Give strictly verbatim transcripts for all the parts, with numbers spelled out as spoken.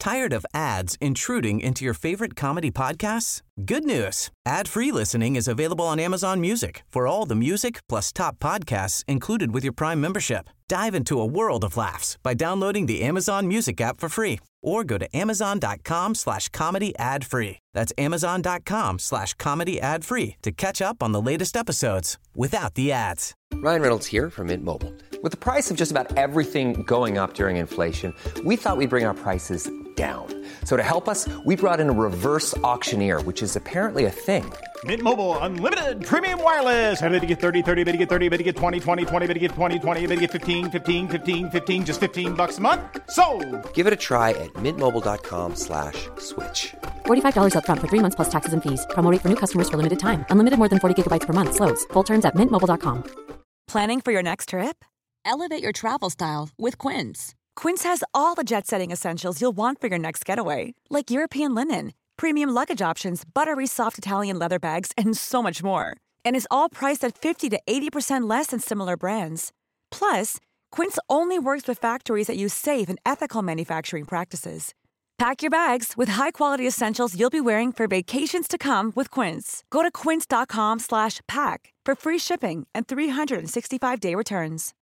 Tired of ads intruding into your favorite comedy podcasts? Good news. Ad-free listening is available on Amazon Music for all the music plus top podcasts included with your Prime membership. Dive into a world of laughs by downloading the Amazon Music app for free or go to amazon.com slash comedy ad free. That's amazon.com slash comedy ad free to catch up on the latest episodes without the ads. Ryan Reynolds here from Mint Mobile. With the price of just about everything going up during inflation, we thought we'd bring our prices down. So to help us, we brought in a reverse auctioneer, which is apparently a thing. Mint Mobile Unlimited Premium Wireless. How to get thirty, thirty, how to get thirty, how to get twenty, twenty, twenty, how to get twenty, twenty, how to get fifteen, fifteen, fifteen, fifteen, just fifteen bucks a month? Sold! Give it a try at mintmobile.com slash switch. forty-five dollars up front for three months plus taxes and fees. Promo rate for new customers for limited time. Unlimited more than forty gigabytes per month. Slows full terms at mint mobile dot com. Planning for your next trip? Elevate your travel style with Quince. Quince has all the jet-setting essentials you'll want for your next getaway, like European linen, premium luggage options, buttery soft Italian leather bags, and so much more. And is all priced at fifty to eighty percent less than similar brands. Plus, Quince only works with factories that use safe and ethical manufacturing practices. Pack your bags with high-quality essentials you'll be wearing for vacations to come with Quince. Go to quince.com slash pack for free shipping and three sixty-five day returns.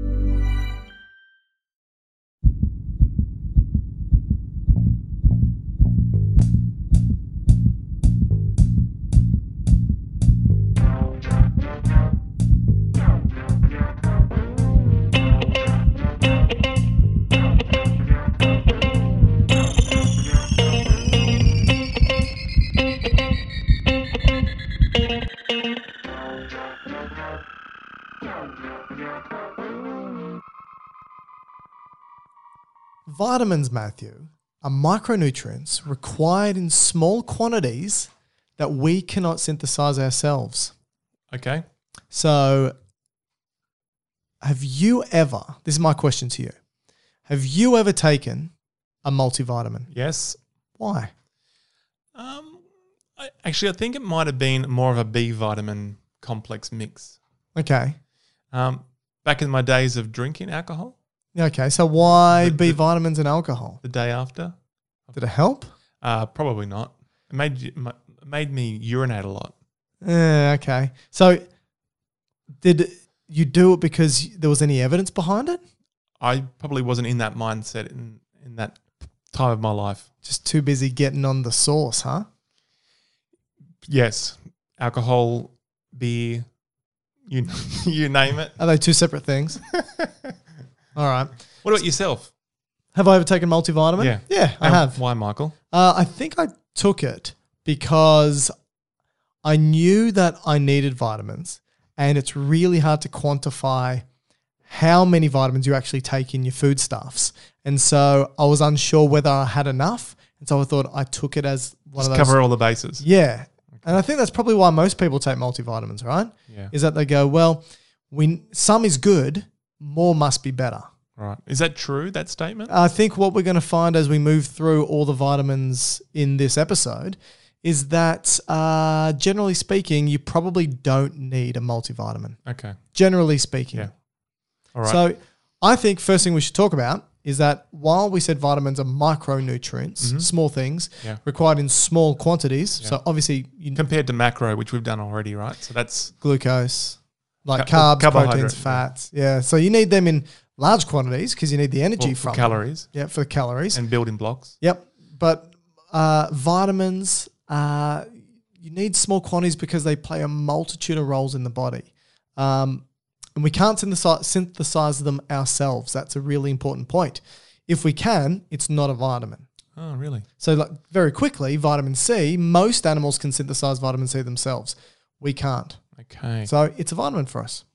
Vitamins, Matthew, are micronutrients required in small quantities that we cannot synthesize ourselves. Okay. So, have you ever, this is my question to you, have you ever taken a multivitamin? Yes. Why? Um, I, actually, I think it might have been more of a B vitamin complex mix. Okay. Um, back in my days of drinking alcohol. Okay, so why The- B the- vitamins and alcohol? The day after. Did it help? Uh, probably not. It made you- it made me urinate a lot. Yeah, okay. So, did you do it because there was any evidence behind it? I probably wasn't in that mindset in, in that time of my life. Just too busy getting on the sauce, huh? Yes. Alcohol, beer, you you name it. Are they two separate things? All right. What about yourself? Have I ever taken multivitamin? Yeah. Yeah, I And have. Why, Michael? Uh, I think I took it because I knew that I needed vitamins, and it's really hard to quantify how many vitamins you actually take in your foodstuffs. And so I was unsure whether I had enough, and so I thought I took it as one Just of those. cover all the bases. Yeah. And I think that's probably why most people take multivitamins, right? Yeah. Is that they go, well, we some is good, more must be better. Right. Is that true, that statement? I think what we're going to find as we move through all the vitamins in this episode is that, uh, generally speaking, you probably don't need a multivitamin. Okay. Generally speaking. Yeah. All right. So I think first thing we should talk about is that while we said vitamins are micronutrients, Mhm. small things Yeah. required in small quantities. Yeah. So obviously you Compared to macro, which we've done already, right? So that's glucose, like Ca- carbs, carbohydrate, proteins, yeah. fats. Yeah. So you need them in large quantities because you need the energy for, for from calories them. Yeah, for the calories. and building blocks. Yep. But uh, vitamins, uh, you need small quantities because they play a multitude of roles in the body. Um, and we can't synthesize, synthesize them ourselves. That's a really important point. If we can, it's not a vitamin. Oh, really? So like very quickly, vitamin C, most animals can synthesize vitamin C themselves. We can't. Okay. So it's a vitamin for us.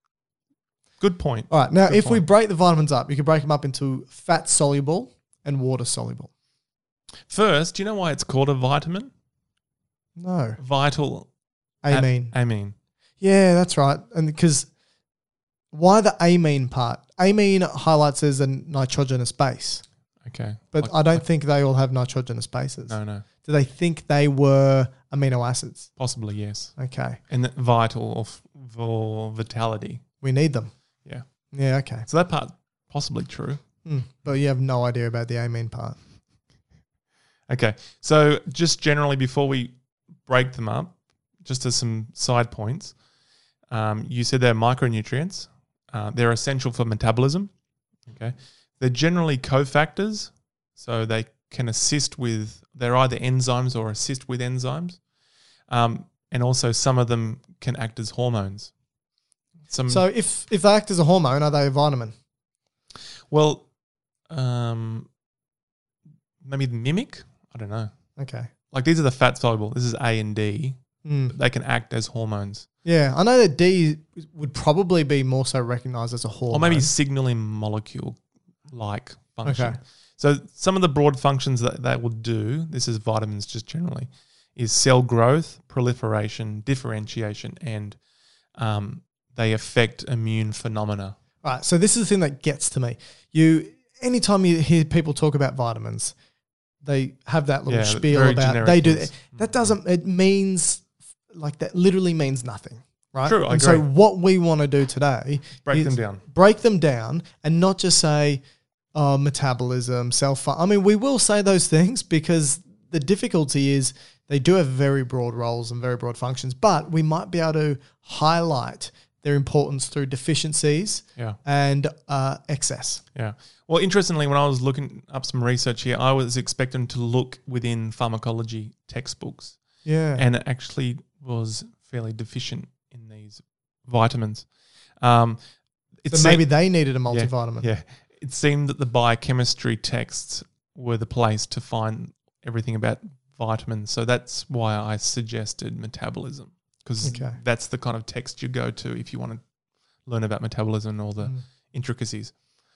Good point. All right. Now, Good if we point. break the vitamins up, you can break them up into fat soluble and water soluble. First, do you know why it's called a vitamin? No. Vital Amine. a- amine. Yeah, that's right. And because why the amine part? Amine highlights as a nitrogenous base, Okay. but Like- I don't like- think they all have nitrogenous bases. No, no. Do they think they were amino acids? Possibly, yes. Okay. And that vital or f- for vitality. We need them. Yeah. Yeah, okay. So that part possibly true. Mm, but you have no idea about the amine part. Okay. So just generally before we break them up, just as some side points, um, you said they're micronutrients. Uh, they're essential for metabolism. Okay. They're generally cofactors, so they can assist with, they're either enzymes or assist with enzymes. Um, and also some of them can act as hormones. Some, So if, if they act as a hormone, are they a vitamin? well, um, maybe mimic? I don't know. Okay. Like these are the fat soluble. This is A and D. Mm. But they can act as hormones. Yeah, I know that D would probably be more so recognized as a hormone. Or maybe signaling molecule-like function. Okay. So some of the broad functions that that will do, this is vitamins just generally, is cell growth, proliferation, differentiation, and um, they affect immune phenomena. Right, so this is the thing that gets to me. You, anytime you hear people talk about vitamins, they have that little Yeah, spiel very about generic they do ones. that. That doesn't. It means like that. Literally means nothing, right? True, I and so agree. what we want to do today Break is them down. break them down, and not just say, "Oh, metabolism, cell." Fu-. I mean, we will say those things because the difficulty is they do have very broad roles and very broad functions, but we might be able to highlight their importance through deficiencies Yeah. and uh, excess. Yeah. Well, interestingly, when I was looking up some research here, I was expecting to look within pharmacology textbooks. Yeah. And it actually was fairly deficient in these vitamins. Um, it So maybe seemed- they needed a yeah, multivitamin. Yeah. It seemed that the biochemistry texts were the place to find everything about vitamins. So that's why I suggested metabolism, because Okay. that's the kind of text you go to if you want to learn about metabolism and all the Mm. intricacies.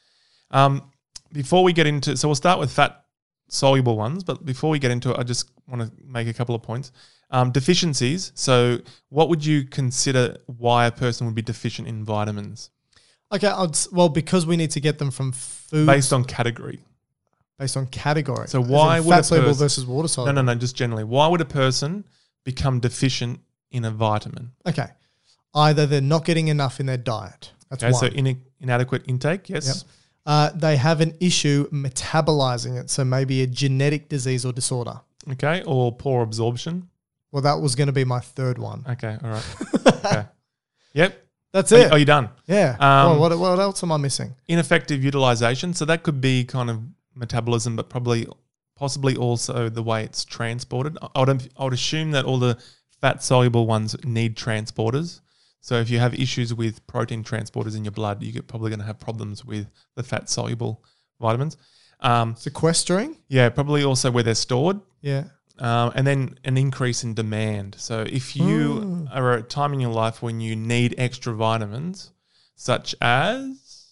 Um, before we get into, so we'll start with fat soluble ones, but before we get into it, I just want to make a couple of points. Um, deficiencies. So what would you consider why a person would be deficient in vitamins Okay. I'd, s- well, because we need to get them from food based on category? based on category. So As in why would fat a soluble person- versus water No, soluble? no, no, just generally. Why would a person become deficient in a vitamin? Okay. Either they're not getting enough in their diet. That's Okay, one. so in, inadequate intake, yes. Yep. Uh, they have an issue metabolizing it, so maybe a genetic disease or disorder. Okay, or poor absorption. Well, that was going to be my third one. Okay, all right. okay. Yep. That's Are you, it. are you done? Yeah. Um, well, what, what else am I missing? Ineffective utilization. So that could be kind of metabolism, but probably possibly also the way it's transported. I would, I would assume that all the fat soluble ones need transporters. So if you have issues with protein transporters in your blood, you're probably going to have problems with the fat soluble vitamins. Um, Sequestering? yeah, probably also where they're stored. Yeah. Um, and then an increase in demand. So if you are at a time in your life when you need extra vitamins, such as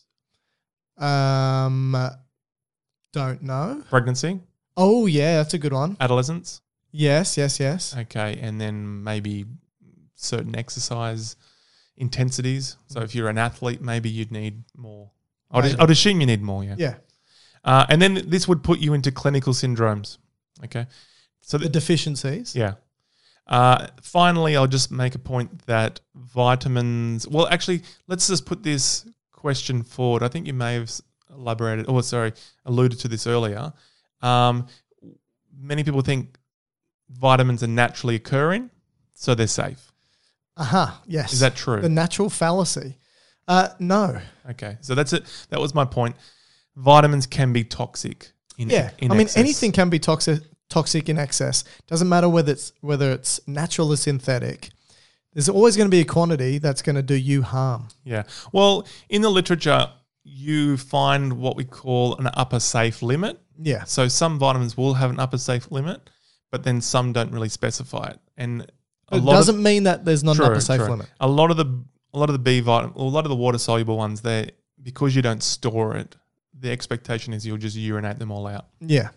Um, don't know. pregnancy, Oh, yeah, that's a good one. adolescence, Yes, yes, yes. okay, and then maybe certain exercise intensities. So if you're an athlete, maybe you'd need more. I'd, Maybe. I'd assume you need more, yeah. Yeah. Uh, and then this would put you into clinical syndromes, okay? So The the, deficiencies. yeah. Uh, finally, I'll just make a point that vitamins. Well, actually, let's just put this question forward. I think you may have s- elaborated, or sorry, alluded to this earlier. Um, many people think vitamins are naturally occurring, so they're safe. Aha, yes. Is that true? The natural fallacy. Uh, no. Okay, so that's it. That was my point. Vitamins can be toxic. In, Yeah. in I mean, excess. anything can be toxic toxic in excess. Doesn't matter whether it's whether it's natural or synthetic. There's always going to be a quantity that's going to do you harm. Yeah. Well, in the literature, you find what we call an upper safe limit. Yeah. So some vitamins will have an upper safe limit, but then some don't really specify it. And a It lot doesn't of, mean that there's not True, an upper safe true. limit. A lot of the a lot of the B vitamin, a lot of the water soluble ones, they because you don't store it, the expectation is you'll just urinate them all out. Yeah.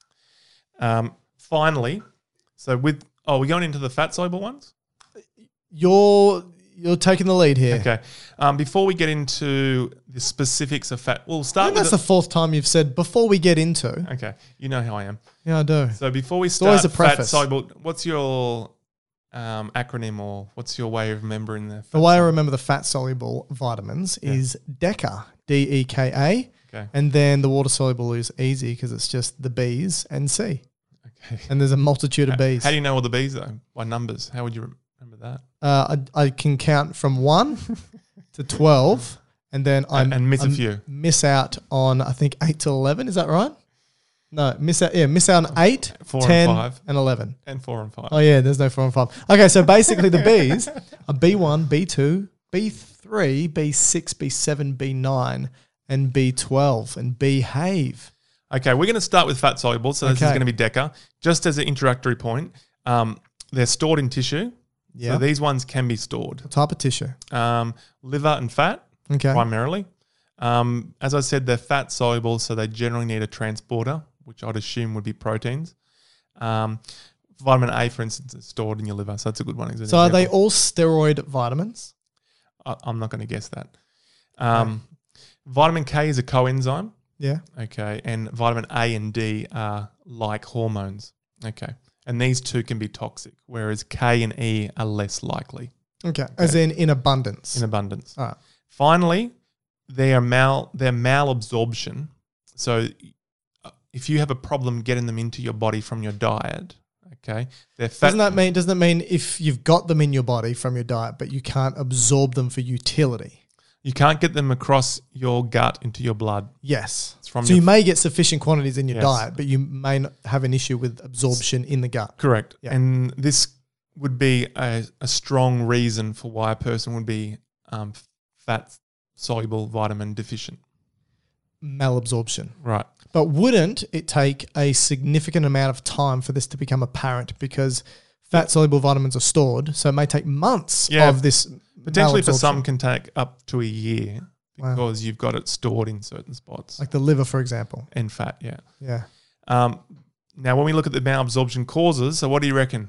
Um, finally, so with oh, we're going into the fat soluble ones. You're you're taking the lead here. Okay. Um, before we get into the specifics of fat, we'll I start think with that's the fourth time you've said before we get into. okay. You know how I am. Yeah, I do. So before we always start, a fat preface. soluble. What's your um, acronym or what's your way of remembering the? Fat The way I soluble? remember the fat soluble vitamins is DECA, D E K A, Okay. and then the water soluble is easy because it's just the B's and C. and there's a multitude of bees. How do you know all the bees though? By numbers. How would you remember that? Uh, I, I can count from one to twelve, and then I And- and miss a I few. Miss out on I think eight to eleven. Is that right? No, miss out. Yeah, miss out on eight, Four and ten, five. and eleven. And four and five. Oh yeah, there's no four and five. Okay, so basically the bees are B one, B two, B three, B six, B seven, B nine, and B twelve, and behave. Okay, we're going to start with fat soluble. So this is Okay. going to be DECA. Just as an introductory point, um, they're stored in tissue. Yeah. So these ones can be stored. Type of tissue. Um, liver and fat, Okay. primarily. Um, as I said, they're fat soluble, so they generally need a transporter, which I'd assume would be proteins. Um, vitamin A, for instance, is stored in your liver, so that's a good one. as an So are they example. all steroid vitamins? I, I'm not going to guess that. Um, Vitamin K is a coenzyme. Yeah. Okay, and vitamin A and D are like hormones. Okay, and these two can be toxic, whereas K and E are less likely Okay. As in in abundance. in abundance. all right. Finally, their mal their malabsorption. So, uh, if you have a problem getting them into your body from your diet, okay, they're fat. Doesn't that mean doesn't that mean if you've got them in your body from your diet, but you can't absorb them for utility? You can't get them across your gut into your blood. Yes. It's from so your you may get sufficient quantities in your Yes. diet, but you may not have an issue with absorption in the gut. Correct. Yeah. And this would be a, a strong reason for why a person would be um, fat soluble vitamin deficient. Malabsorption. Right. But wouldn't it take a significant amount of time for this to become apparent because fat soluble vitamins are stored, so it may take months Yeah. of this Potentially for malabsorption. some can take up to a year Wow. because you've got it stored in certain spots. like the liver, for example. and fat, yeah. Yeah. Um, now, when we look at the malabsorption causes, so what do you reckon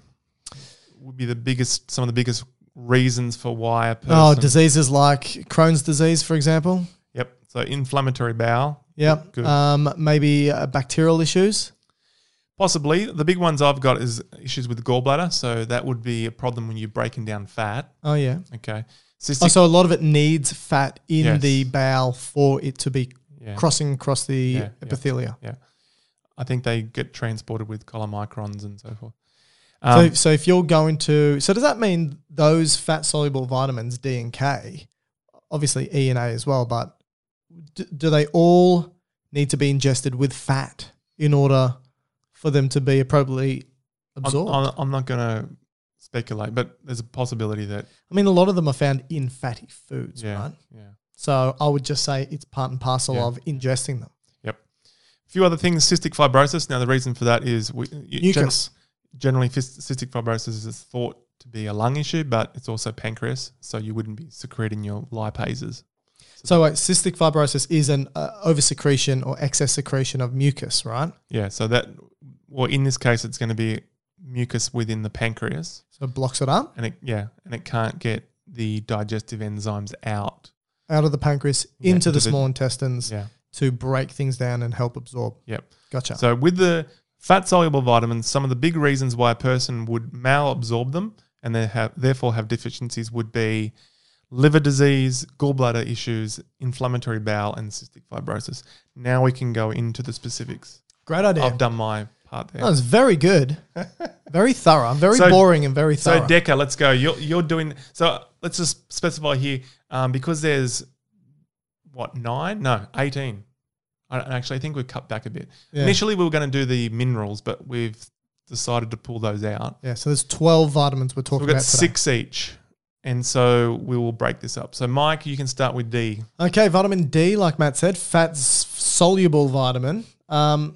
would be the biggest, some of the biggest reasons for why a person... Oh, diseases like Crohn's disease, for example. Yep. So inflammatory bowel. Yep. Good. Um, maybe uh, bacterial issues. Possibly. The big ones I've got is issues with gallbladder. So that would be a problem when you're breaking down fat. Oh, yeah. Okay. Cystic, Oh, so a lot of it needs fat in Yes. the bowel for it to be Yeah. crossing across the Yeah, yeah. epithelia. yeah. I think they get transported with chylomicrons and so forth. Um, so, so if you're going to, so does that mean those fat soluble vitamins D and K, obviously E and A as well, but do, do they all need to be ingested with fat in order for them to be appropriately I'm, absorbed? I'm, I'm not going to speculate, but there's a possibility that, I mean, a lot of them are found in fatty foods, yeah, right? yeah. So I would just say it's part and parcel Yeah. of ingesting them. Yep. A few other things, cystic fibrosis. Now, the reason for that is we, you- Mucus. gen- generally fis- cystic fibrosis is thought to be a lung issue, but it's also pancreas, so you wouldn't be secreting your lipases. So wait, cystic fibrosis is an uh, oversecretion or excess secretion of mucus, right? Yeah, so that, well, in this case, it's going to be mucus within the pancreas, So it blocks it up and it, yeah, and it can't get the digestive enzymes out. out of the pancreas Yeah, into the into the- small intestines Yeah, to break things down and help absorb. yep. Gotcha. So with the fat soluble vitamins, some of the big reasons why a person would malabsorb them and they have therefore have deficiencies would be liver disease, gallbladder issues, inflammatory bowel, and cystic fibrosis. Now we can go into the specifics. Great idea. I've done my part there. That was very good. Very thorough. Very So- boring and very So thorough. DECA, let's go. You're you're doing so. Let's just specify here um, because there's what nine? No, eighteen. I don't- actually I think we've cut back a bit. Yeah. Initially we were going to do the minerals, but we've decided to pull those out. yeah, so there's twelve vitamins we're So talking we've got about today. six each, and so we will break this up. So Mike, you can start with D. Okay, vitamin D, like Matt said, fat soluble vitamin. Um,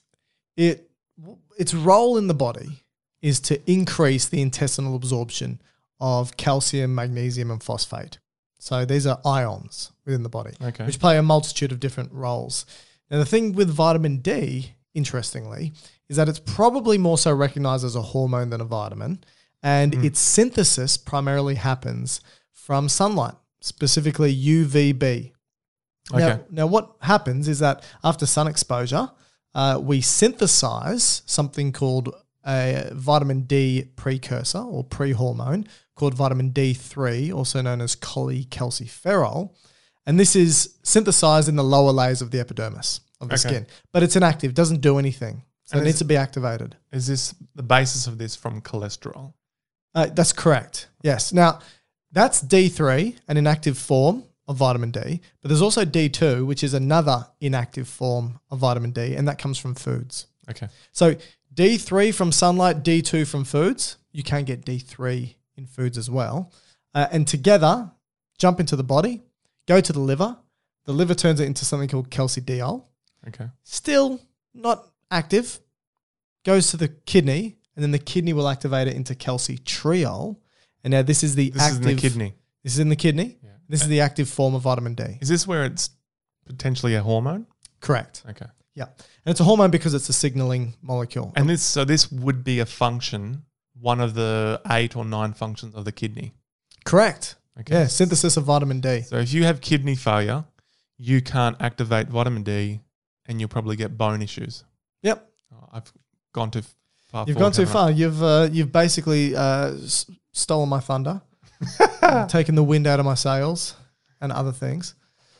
it its role in the body is to increase the intestinal absorption of calcium, magnesium, and phosphate. So these are ions within the body, Okay. which play a multitude of different roles. Now, the thing with vitamin D, interestingly, is that it's probably more so recognized as a hormone than a vitamin, and its synthesis primarily happens from sunlight, specifically U V B. Now, Okay. now, what happens is that after sun exposure, uh, we synthesize something called a vitamin D precursor or pre-hormone called vitamin D three, also known as cholecalciferol. And this is synthesized in the lower layers of the epidermis of the Okay. skin. But it's inactive, doesn't do anything. So and it needs to be activated. Is this the basis of this from cholesterol? Uh, that's correct. Yes. Now, that's D three, an inactive form of vitamin D, but there's also D two, which is another inactive form of vitamin D, and that comes from foods. Okay. So D three from sunlight, D two from foods. You can get D three in foods as well. Uh, and together, jump into the body, go to the liver. The liver turns it into something called calcidiol. Okay. Still not active. Goes to the kidney, and then the kidney will activate it into calcitriol. And now this is the this active. This is in the kidney. This is in the kidney. Yeah. This is the active form of vitamin D. Is this where it's potentially a hormone? Correct. Okay. Yeah. And it's a hormone because it's a signaling molecule. And this, so this would be a function, one of the eight or nine functions of the kidney. Correct. Okay. Yeah, synthesis of vitamin D. So if you have kidney failure, you can't activate vitamin D and you'll probably get bone issues. Yep. Oh, I've gone too far. You've gone too far. Up. You've uh, you've basically uh, s- stolen my thunder, taken the wind out of my sails and other things.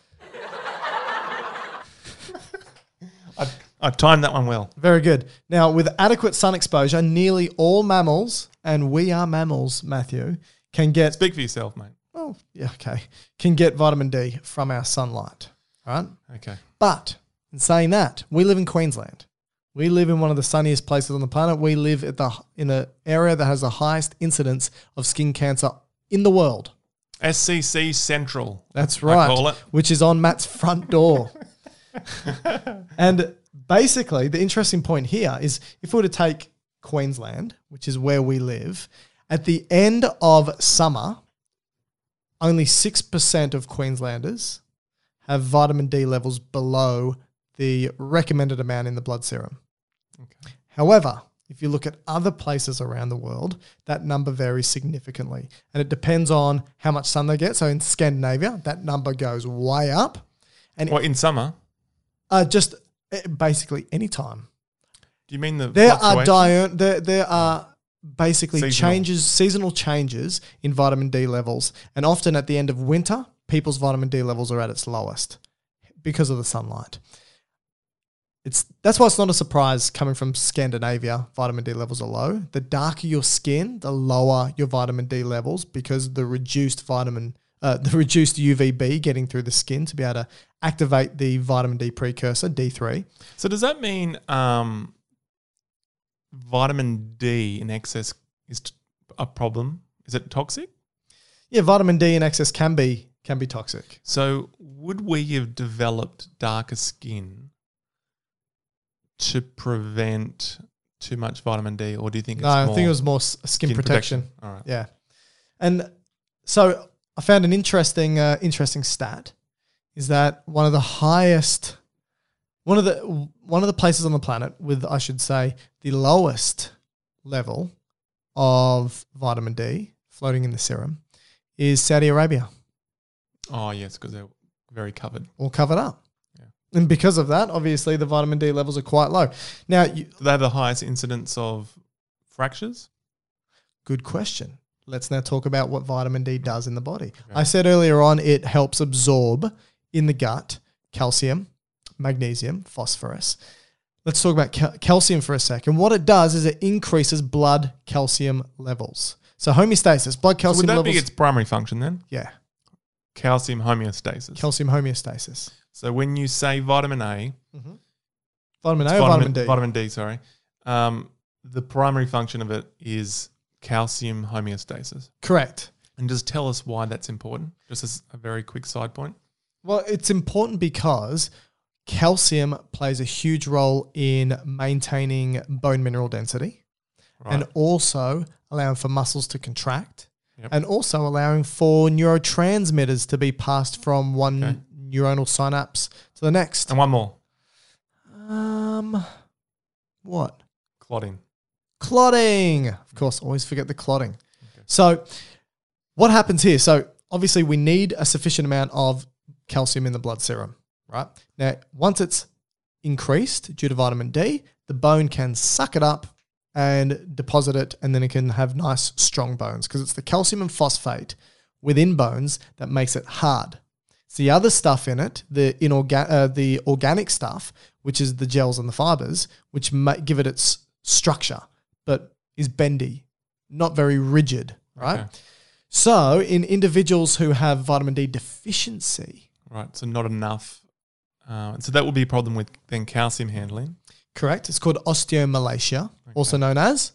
I, I timed that one well. Very good. Now, with adequate sun exposure, nearly all mammals, and we are mammals, Matthew, can get... Speak for yourself, mate. Oh, yeah, okay. Can get vitamin D from our sunlight, all right? Okay. But in saying that, we live in Queensland. We live in one of the sunniest places on the planet. We live at the in an area that has the highest incidence of skin cancer in the world. S C C Central. That's right. I call it. Which is on Matt's front door. And basically, the interesting point here is if we were to take Queensland, which is where we live, at the end of summer, only six percent of Queenslanders have vitamin D levels below the recommended amount in the blood serum. Okay. However, if you look at other places around the world, that number varies significantly. And it depends on how much sun they get. So in Scandinavia, that number goes way up. And What, in summer? Uh, just uh, basically any time. Do you mean the There are fluctuation? diur- there, there are basically Seasonal. changes, seasonal changes in vitamin D levels. And often at the end of winter, people's vitamin D levels are at its lowest because of the sunlight. It's that's why it's not a surprise coming from Scandinavia, vitamin D levels are low. The darker your skin, the lower your vitamin D levels because the reduced vitamin, uh, the reduced U V B getting through the skin to be able to activate the vitamin D precursor, D three. So does that mean um, vitamin D in excess is t- a problem? Is it toxic? Yeah, vitamin D in excess can be can be toxic. So would we have developed darker skin to prevent too much vitamin D, or do you think it's No, I more think it was more s- skin, skin protection. protection? All right. Yeah, and so I found an interesting uh, interesting stat is that one of the highest, one of the one of the places on the planet with, I should say, the lowest level of vitamin D floating in the serum is Saudi Arabia, Oh, yes, because they're very covered. all covered up. Yeah. And because of that, obviously the vitamin D levels are quite low. Now, you, Do they have the highest incidence of fractures? good question. Let's now talk about what vitamin D does in the body. Okay. I said earlier on it helps absorb in the gut calcium, magnesium, phosphorus. Let's talk about cal- calcium for a second. What it does is it increases blood calcium levels. So homeostasis, blood So calcium would that levels. be its primary function then? yeah, Calcium homeostasis. calcium homeostasis. So when you say vitamin A, Vitamin A it's or vitamin D? Vitamin D, sorry. Um, the primary function of it is calcium homeostasis. Correct. And just tell us why that's important, just as a very quick side point. Well, it's important because calcium plays a huge role in maintaining bone mineral density. Right. And also allowing for muscles to contract, Yep. and also allowing for neurotransmitters to be passed from one Okay. neuronal synapse to the next. And one more, Um, what? clotting. Clotting. Of course, always forget the clotting. So what happens here? So obviously we need a sufficient amount of calcium in the blood serum, right? Now, once it's increased due to vitamin D, the bone can suck it up and deposit it, and then it can have nice, strong bones because it's the calcium and phosphate within bones that makes it hard. It's the other stuff in it, the inorga- uh, the organic stuff, which is the gels and the fibers, which ma- give it its structure, but is bendy, not very rigid, right? Okay. So in individuals who have vitamin D deficiency, Right, so not enough. Uh, so that will be a problem with then calcium handling. correct? It's called osteomalacia, also known as,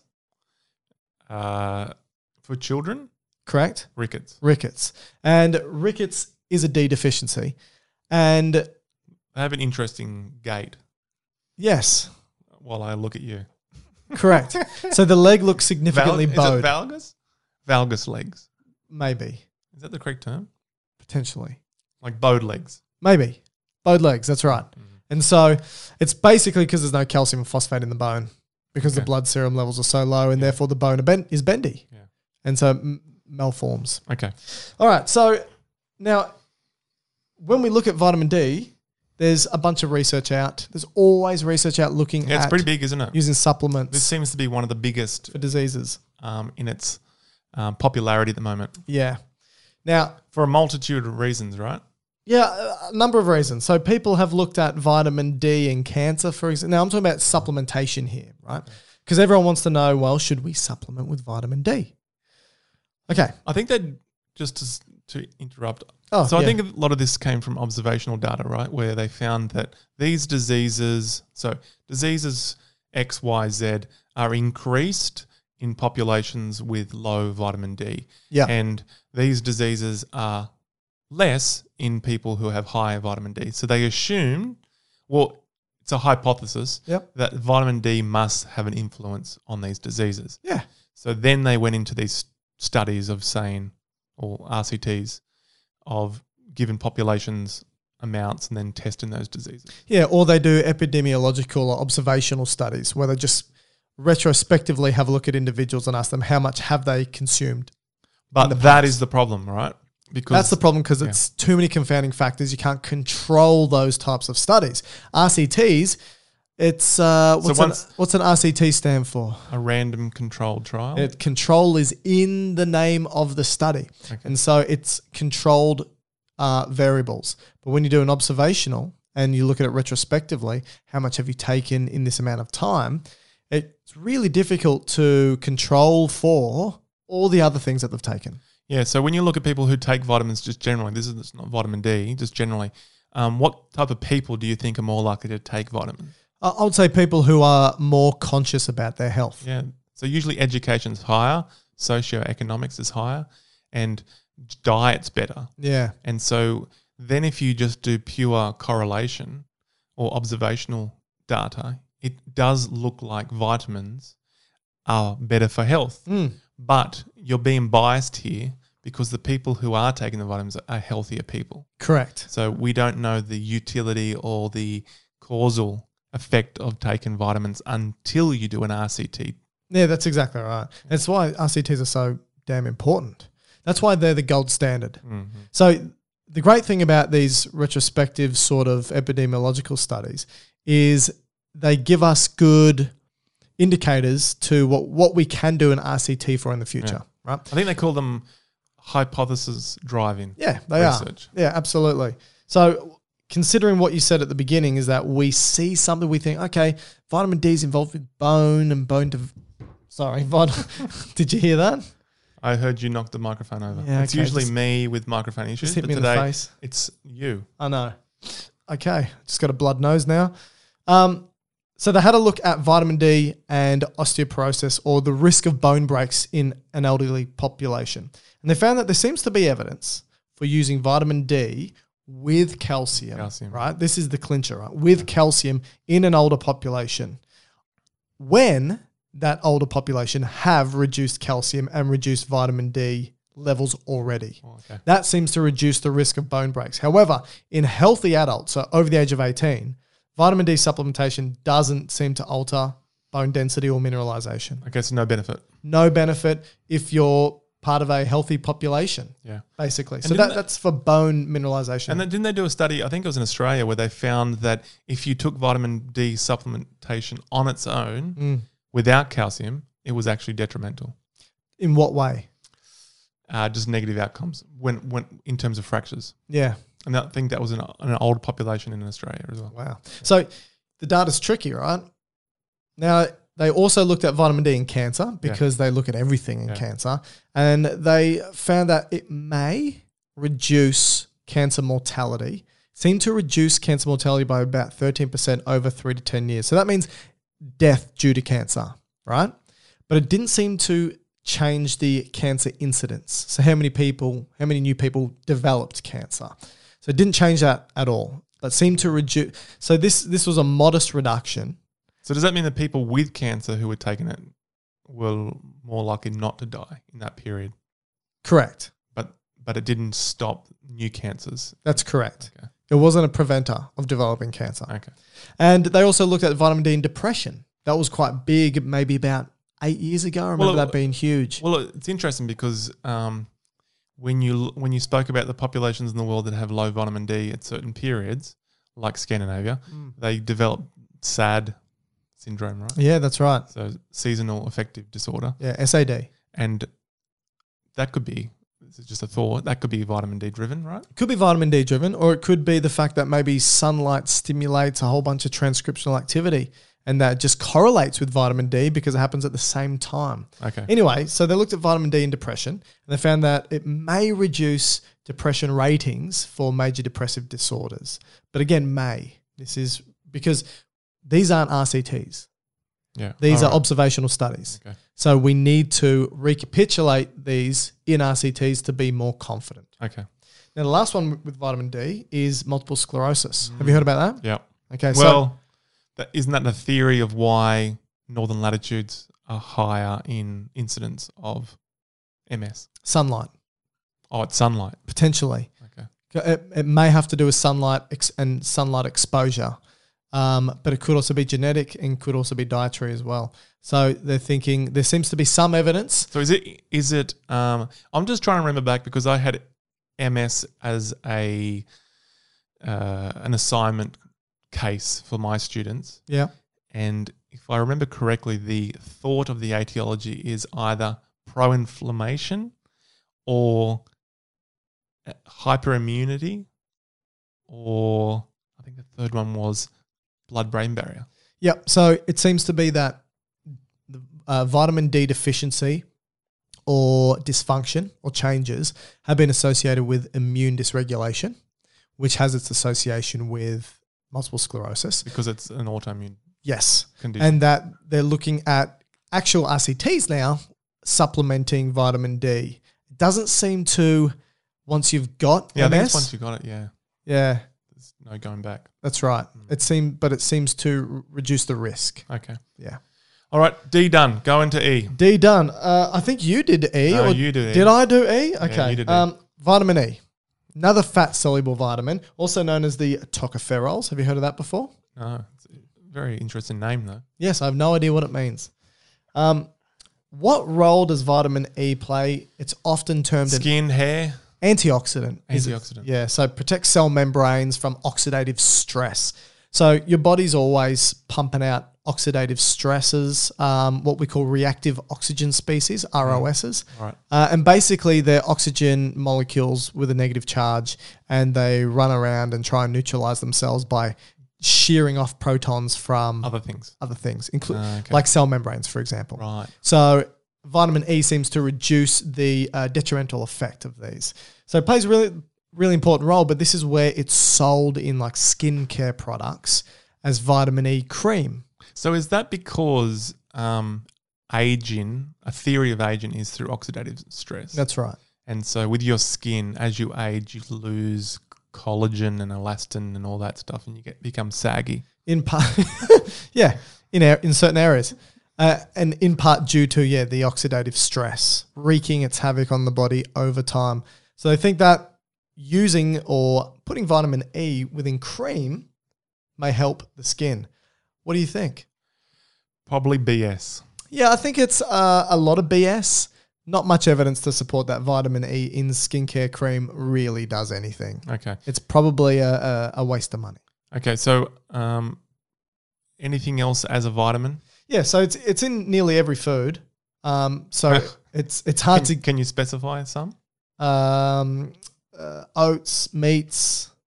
Uh, for children, correct? rickets. Rickets. And rickets is a D deficiency. And They have an interesting gait yes, while I look at you. correct. So the leg looks significantly Val- is bowed. it valgus? Valgus legs. Maybe, Is that the correct term? potentially. Like bowed legs. Maybe. Bowed legs, that's right. And so it's basically because there's no calcium and phosphate in the bone because the Okay. blood serum levels are so low and therefore the bone are ben- is bendy. Yeah. And so m- malforms. Okay. All right. So now when we look at vitamin D, there's a bunch of research out. There's always research out looking Yeah, it's at pretty big, isn't it? using supplements This seems to be one of the biggest for diseases. um, in its um, popularity at the moment Yeah. Now, for a multitude of reasons, right? yeah, a number of reasons. So people have looked at vitamin D in cancer, for example. Now I'm talking about supplementation here, right? Because everyone wants to know, well, should we supplement with vitamin D? Okay. I think that just to, to interrupt. Oh, so I yeah. think a lot of this came from observational data, right? Where they found that these diseases, so diseases X, Y, Z are increased in populations with low vitamin D. Yeah. And these diseases are less in people who have high vitamin D. So they assumed, well, it's a hypothesis Yep. that vitamin D must have an influence on these diseases. Yeah. So then they went into these studies of saying, or R C Ts, of given populations amounts and then testing those diseases. Yeah, or they do epidemiological or observational studies where they just retrospectively have a look at individuals and ask them how much have they consumed. But the that past. is the problem, right? Because That's the problem because yeah. it's too many confounding factors. You can't control those types of studies. R C Ts, it's uh, what's, once- an, what's an R C T stand for? a random controlled trial. It, control is in the name of the study. And so it's controlled uh, variables. But when you do an observational and you look at it retrospectively, how much have you taken in this amount of time, it's really difficult to control for all the other things that they've taken. Yeah, so when you look at people who take vitamins just generally, this is not vitamin D, just generally, um, what type of people do you think are more likely to take vitamins? I I would say people who are more conscious about their health. Yeah, so usually education's higher, socioeconomics is higher, and diet's better. Yeah. And so then if you just do pure correlation or observational data, it does look like vitamins are better for health. Mm. But you're being biased here because the people who are taking the vitamins are healthier people. Correct. So we don't know the utility or the causal effect of taking vitamins until you do an R C T. Yeah, that's exactly right. That's why R C Ts are so damn important. That's why they're the gold standard. Mm-hmm. So the great thing about these retrospective sort of epidemiological studies is they give us good indicators to what, what we can do an R C T for in the future, Yeah. right? I think they call them hypothesis driving. Yeah, they research. are. Yeah, absolutely. So considering what you said at the beginning is that we see something, we think, okay, vitamin D is involved with bone and bone to, sorry, vit- did you hear that? I heard you knock the microphone over. Yeah, it's okay, usually just- me with microphone issues, hit but me in the today face. it's you. I know. Okay, just got a blood nose now. Um, so they had a look at vitamin D and osteoporosis, or the risk of bone breaks in an elderly population. And they found that there seems to be evidence for using vitamin D with calcium, Calcium. right? This is the clincher, right? With calcium in an older population when that older population have reduced calcium and reduced vitamin D levels already. Oh, okay. That seems to reduce the risk of bone breaks. However, in healthy adults, so over the age of eighteen, vitamin D supplementation doesn't seem to alter bone density or mineralization. Okay, so no benefit. No benefit if you're part of a healthy population, Yeah. basically. So didn't that, they- that's for bone mineralization. And then didn't they do a study, I think it was in Australia, where they found that if you took vitamin D supplementation on its own Mm. without calcium, it was actually detrimental. In what way? Uh, just negative outcomes when, when in terms of fractures. Yeah. And I think that was an, an old population in Australia as well. Wow. So the data's tricky, right? Now, they also looked at vitamin D in cancer because yeah. they look at everything in yeah. cancer. And they found that it may reduce cancer mortality, seemed to reduce cancer mortality by about thirteen percent over three to ten years. So that means death due to cancer, right? But it didn't seem to change the cancer incidence. So how many people, how many new people developed cancer? So it didn't change that at all, but seemed to reduce. So this this was a modest reduction. So does that mean that people with cancer who were taking it were more likely not to die in that period? Correct. But but it didn't stop new cancers? That's correct. Okay. It wasn't a preventer of developing cancer. Okay. And they also looked at vitamin D in depression. That was quite big, maybe about eight years ago. I remember well, that being huge. Well, it's interesting because um, when you when you spoke about the populations in the world that have low vitamin D at certain periods, like Scandinavia, mm. they develop S A D syndrome, right? Yeah, that's right. So seasonal affective disorder. Yeah, S A D. And that could be, this is just a thought, that could be vitamin D driven, right? It could be vitamin D driven, or it could be the fact that maybe sunlight stimulates a whole bunch of transcriptional activity and that just correlates with vitamin D because it happens at the same time. Okay. Anyway, so they looked at vitamin D in depression and they found that it may reduce depression ratings for major depressive disorders. But again, may. This is because these aren't R C Ts. Yeah. These All are right. observational studies. Okay. So we need to recapitulate these in R C Ts to be more confident. Okay. Now, the last one with vitamin D is multiple sclerosis. Mm. Have you heard about that? Yeah. Okay. Well, so that, isn't that the theory of why northern latitudes are higher in incidence of M S? Sunlight. Oh, it's sunlight. Potentially. Okay. It, it may have to do with sunlight ex- and sunlight exposure. Um, but it could also be genetic and could also be dietary as well. So they're thinking there seems to be some evidence. So is it, is it, um, I'm just trying to remember back because I had M S as a, uh, an assignment case for my students. Yeah. And if I remember correctly, the thought of the etiology is either pro-inflammation or hyperimmunity, or I think the third one was blood-brain barrier. Yep. So it seems to be that the, uh, vitamin D deficiency or dysfunction or changes have been associated with immune dysregulation, which has its association with multiple sclerosis. Because it's an autoimmune yes. condition. And that they're looking at actual R C Ts now supplementing vitamin D. It doesn't seem to, once you've got yeah, M S. I think it's once you've got it, yeah. Yeah. There's no going back. That's right. Mm. It seemed, but it seems to r- reduce the risk. Okay. Yeah. All right, D done. Go into E. D done. Uh, I think you did E. No, or you did E. Did I do E? Okay. Yeah, you did E. Um, vitamin E. Another fat-soluble vitamin, also known as the tocopherols. Have you heard of that before? No. It's a very interesting name, though. Yes, I have no idea what it means. Um, what role does vitamin E play? It's often termed Skin, an hair? antioxidant. Antioxidant. Yeah, so protects cell membranes from oxidative stress. So your body's always pumping out oxidative stresses, um, what we call reactive oxygen species, R O Ss. Right. Uh, and basically they're oxygen molecules with a negative charge, and they run around and try and neutralize themselves by shearing off protons from Other things. other things, inclu- Uh, okay. like cell membranes, for example. Right. So vitamin E seems to reduce the uh, detrimental effect of these. So it plays a really, really important role, but this is where it's sold in like skincare products as vitamin E cream. So is that because um, aging, a theory of aging is through oxidative stress? That's right. And so with your skin, as you age, you lose collagen and elastin and all that stuff, and you get become saggy. In part, yeah, in ar- in certain areas. Uh, and in part due to, yeah, the oxidative stress wreaking its havoc on the body over time. So they think that using or putting vitamin E within cream may help the skin. What do you think? Probably B S. Yeah, I think it's uh, a lot of B S. Not much evidence to support that vitamin E in skincare cream really does anything. Okay. It's probably a, a, a waste of money. Okay, so um, anything else as a vitamin? Yeah, so it's it's in nearly every food. Um, so it's it's hard Can, to can you specify some? um, uh, oats, meats,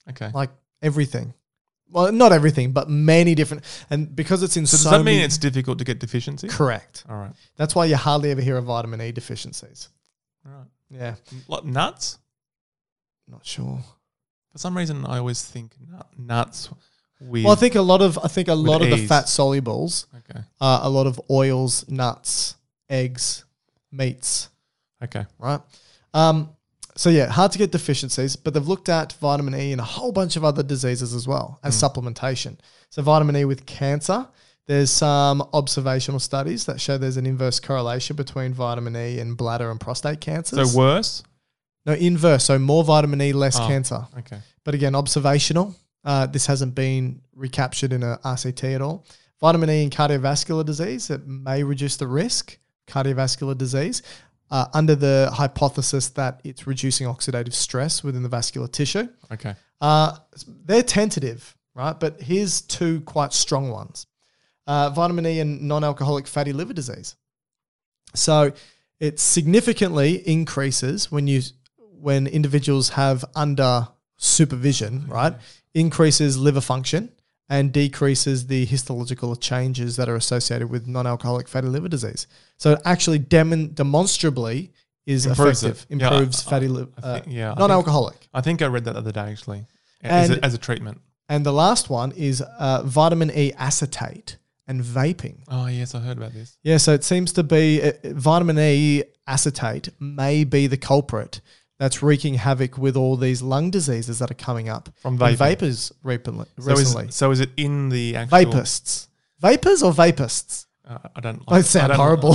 Okay. Like everything. Well, not everything, but many different. And because it's in So so, does that mean many- it's difficult to get deficiency? correct. All right. That's why you hardly ever hear of vitamin E deficiencies. All right. Yeah, Like nuts? not sure. For some reason, I always think nut, nuts with. Well, I think a lot of I think a lot of the ease. fat solubles Okay. are a lot of oils, nuts, eggs, meats. Okay. Right. Um, so yeah, hard to get deficiencies, but they've looked at vitamin E in a whole bunch of other diseases as well as supplementation. So vitamin E with cancer, there's some observational studies that show there's an inverse correlation between vitamin E and bladder and prostate cancers. So worse? No, inverse. So more vitamin E, less Oh. cancer. Okay. But again, observational. Uh, this hasn't been recaptured in a R C T at all. Vitamin E in cardiovascular disease, it may reduce the risk, cardiovascular disease, uh, under the hypothesis that it's reducing oxidative stress within the vascular tissue. Okay. Uh, they're tentative, right? But here's two quite strong ones. Uh, vitamin E in non-alcoholic fatty liver disease. So it significantly increases when you when individuals have under supervision, right? Increases liver function and decreases the histological changes that are associated with non-alcoholic fatty liver disease. So it actually demon- demonstrably is Improves effective, it. Yeah, improves I- fatty liver, I uh, think- yeah, I think- non-alcoholic. I think I read that the other day actually, as, And- a, as a treatment. And the last one is uh, vitamin E acetate and vaping. Oh yes, I heard about this. Yeah, so it seems to be uh, vitamin E acetate may be the culprit that's wreaking havoc with all these lung diseases that are coming up From And vaping. vapors recently. So is, recently. so is it in the actual? Vapists. Vapors or vapists? Uh, I don't. Both sound I don't- horrible.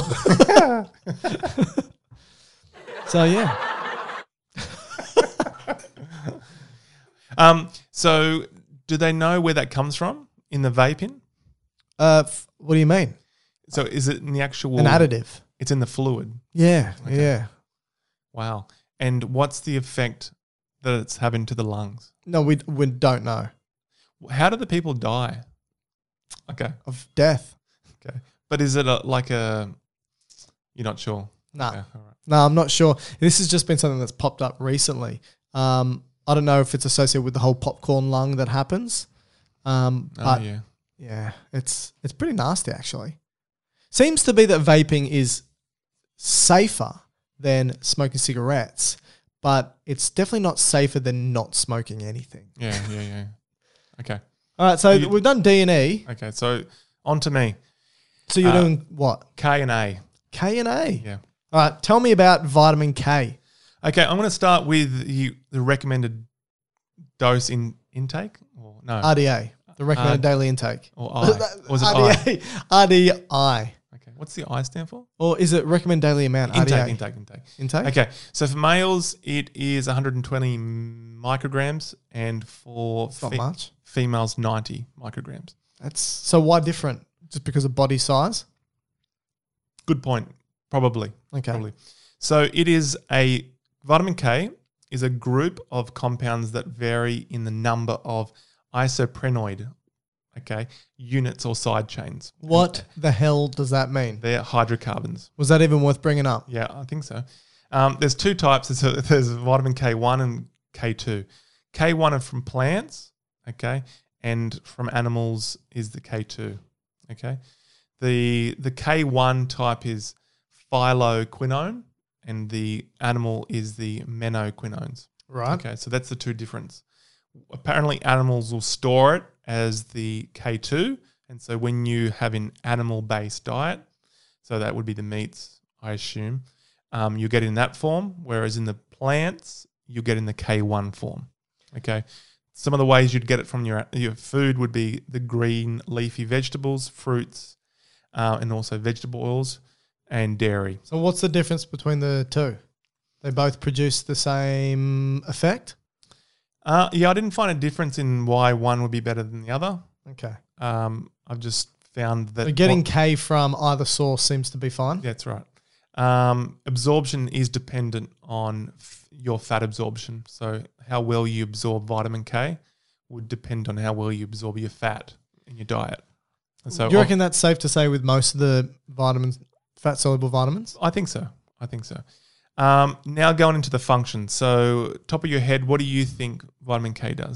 So yeah. Um. So, do they know where that comes from in the vaping? Uh, f- what do you mean? So, is it in the actual An additive. It's in the fluid. Yeah, Okay. yeah. Wow. And what's the effect that it's having to the lungs? No, we we don't know How do the people die? Okay. of death. Okay. But is it a, like a? You're not sure. Nah. Okay, all right. No, I'm not sure. This has just been something that's popped up recently. Um, I don't know if it's associated with the whole popcorn lung that happens. Um, Oh but yeah. yeah, it's it's pretty nasty actually. Seems to be that vaping is safer than smoking cigarettes, but it's definitely not safer than not smoking anything. Yeah. Yeah. Yeah. Okay. All right, so You- we've done D and E. Okay. So on to me. So you're Uh, doing what? K and A. K and A. Yeah. All right, tell me about vitamin K. Okay, I'm going to start with you, the recommended dose in intake, or no, R D A, the recommended Uh, daily intake. or I, or was it I? R D A. R D I. Okay, what's the I stand for? Or is it recommend daily amount? Intake, R D A? intake, intake. Intake? Okay, so for males, it is one hundred twenty micrograms, and for It's not fe- much. females, ninety micrograms. That's so why different? Just because of body size? Good point. Probably. Okay. Probably. So it is a vitamin K is a group of compounds that vary in the number of isoprenoid, okay, units or side chains. What the hell does that mean? They're hydrocarbons. Was that even worth bringing up? Yeah, I think so. Um, there's two types. There's, a, there's vitamin K one and K two. K one are from plants, okay, and from animals is the K two, okay. The the K one type is phyloquinone, and the animal is the menoquinones. Right. Okay, so that's the two difference. Apparently, animals will store it as the K two, and so when you have an animal-based diet, so that would be the meats, I assume, um, you get in that form, whereas in the plants, you get in the K one form. Okay, some of the ways you'd get it from your your food would be the green leafy vegetables, fruits, uh, and also vegetable oils and dairy. So what's the difference between the two? They both produce the same effect? Uh, yeah, I didn't find a difference in why one would be better than the other. Okay. Um, I've just found that So getting what- K from either source seems to be fine. that's right. Um, absorption is dependent on f- your fat absorption. So how well you absorb vitamin K would depend on how well you absorb your fat in your diet. And so Do you reckon that's safe to say with most of the vitamins, fat soluble vitamins? I think so. I think so. Um, now going into the function. So top of your head, what do you think vitamin K does?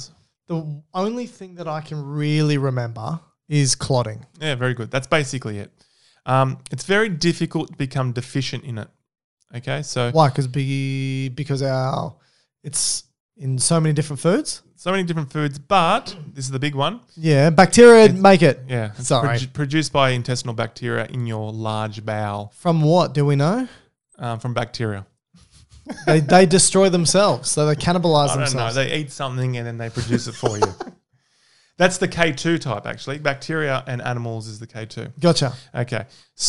The only thing that I can really remember is clotting. Yeah, very good. That's basically it. Um, it's very difficult to become deficient in it. Okay, so Why? Because be, because our it's in so many different foods. so many different foods, but this is the big one. Yeah, bacteria make it. Yeah, it's Sorry. produ- produced by intestinal bacteria in your large bowel From what do we know? um, from bacteria. They they destroy themselves, so they cannibalize I don't know. themselves. They eat something and then they produce it for you. That's the K two type, actually. Bacteria and animals is the K two. Gotcha. Okay,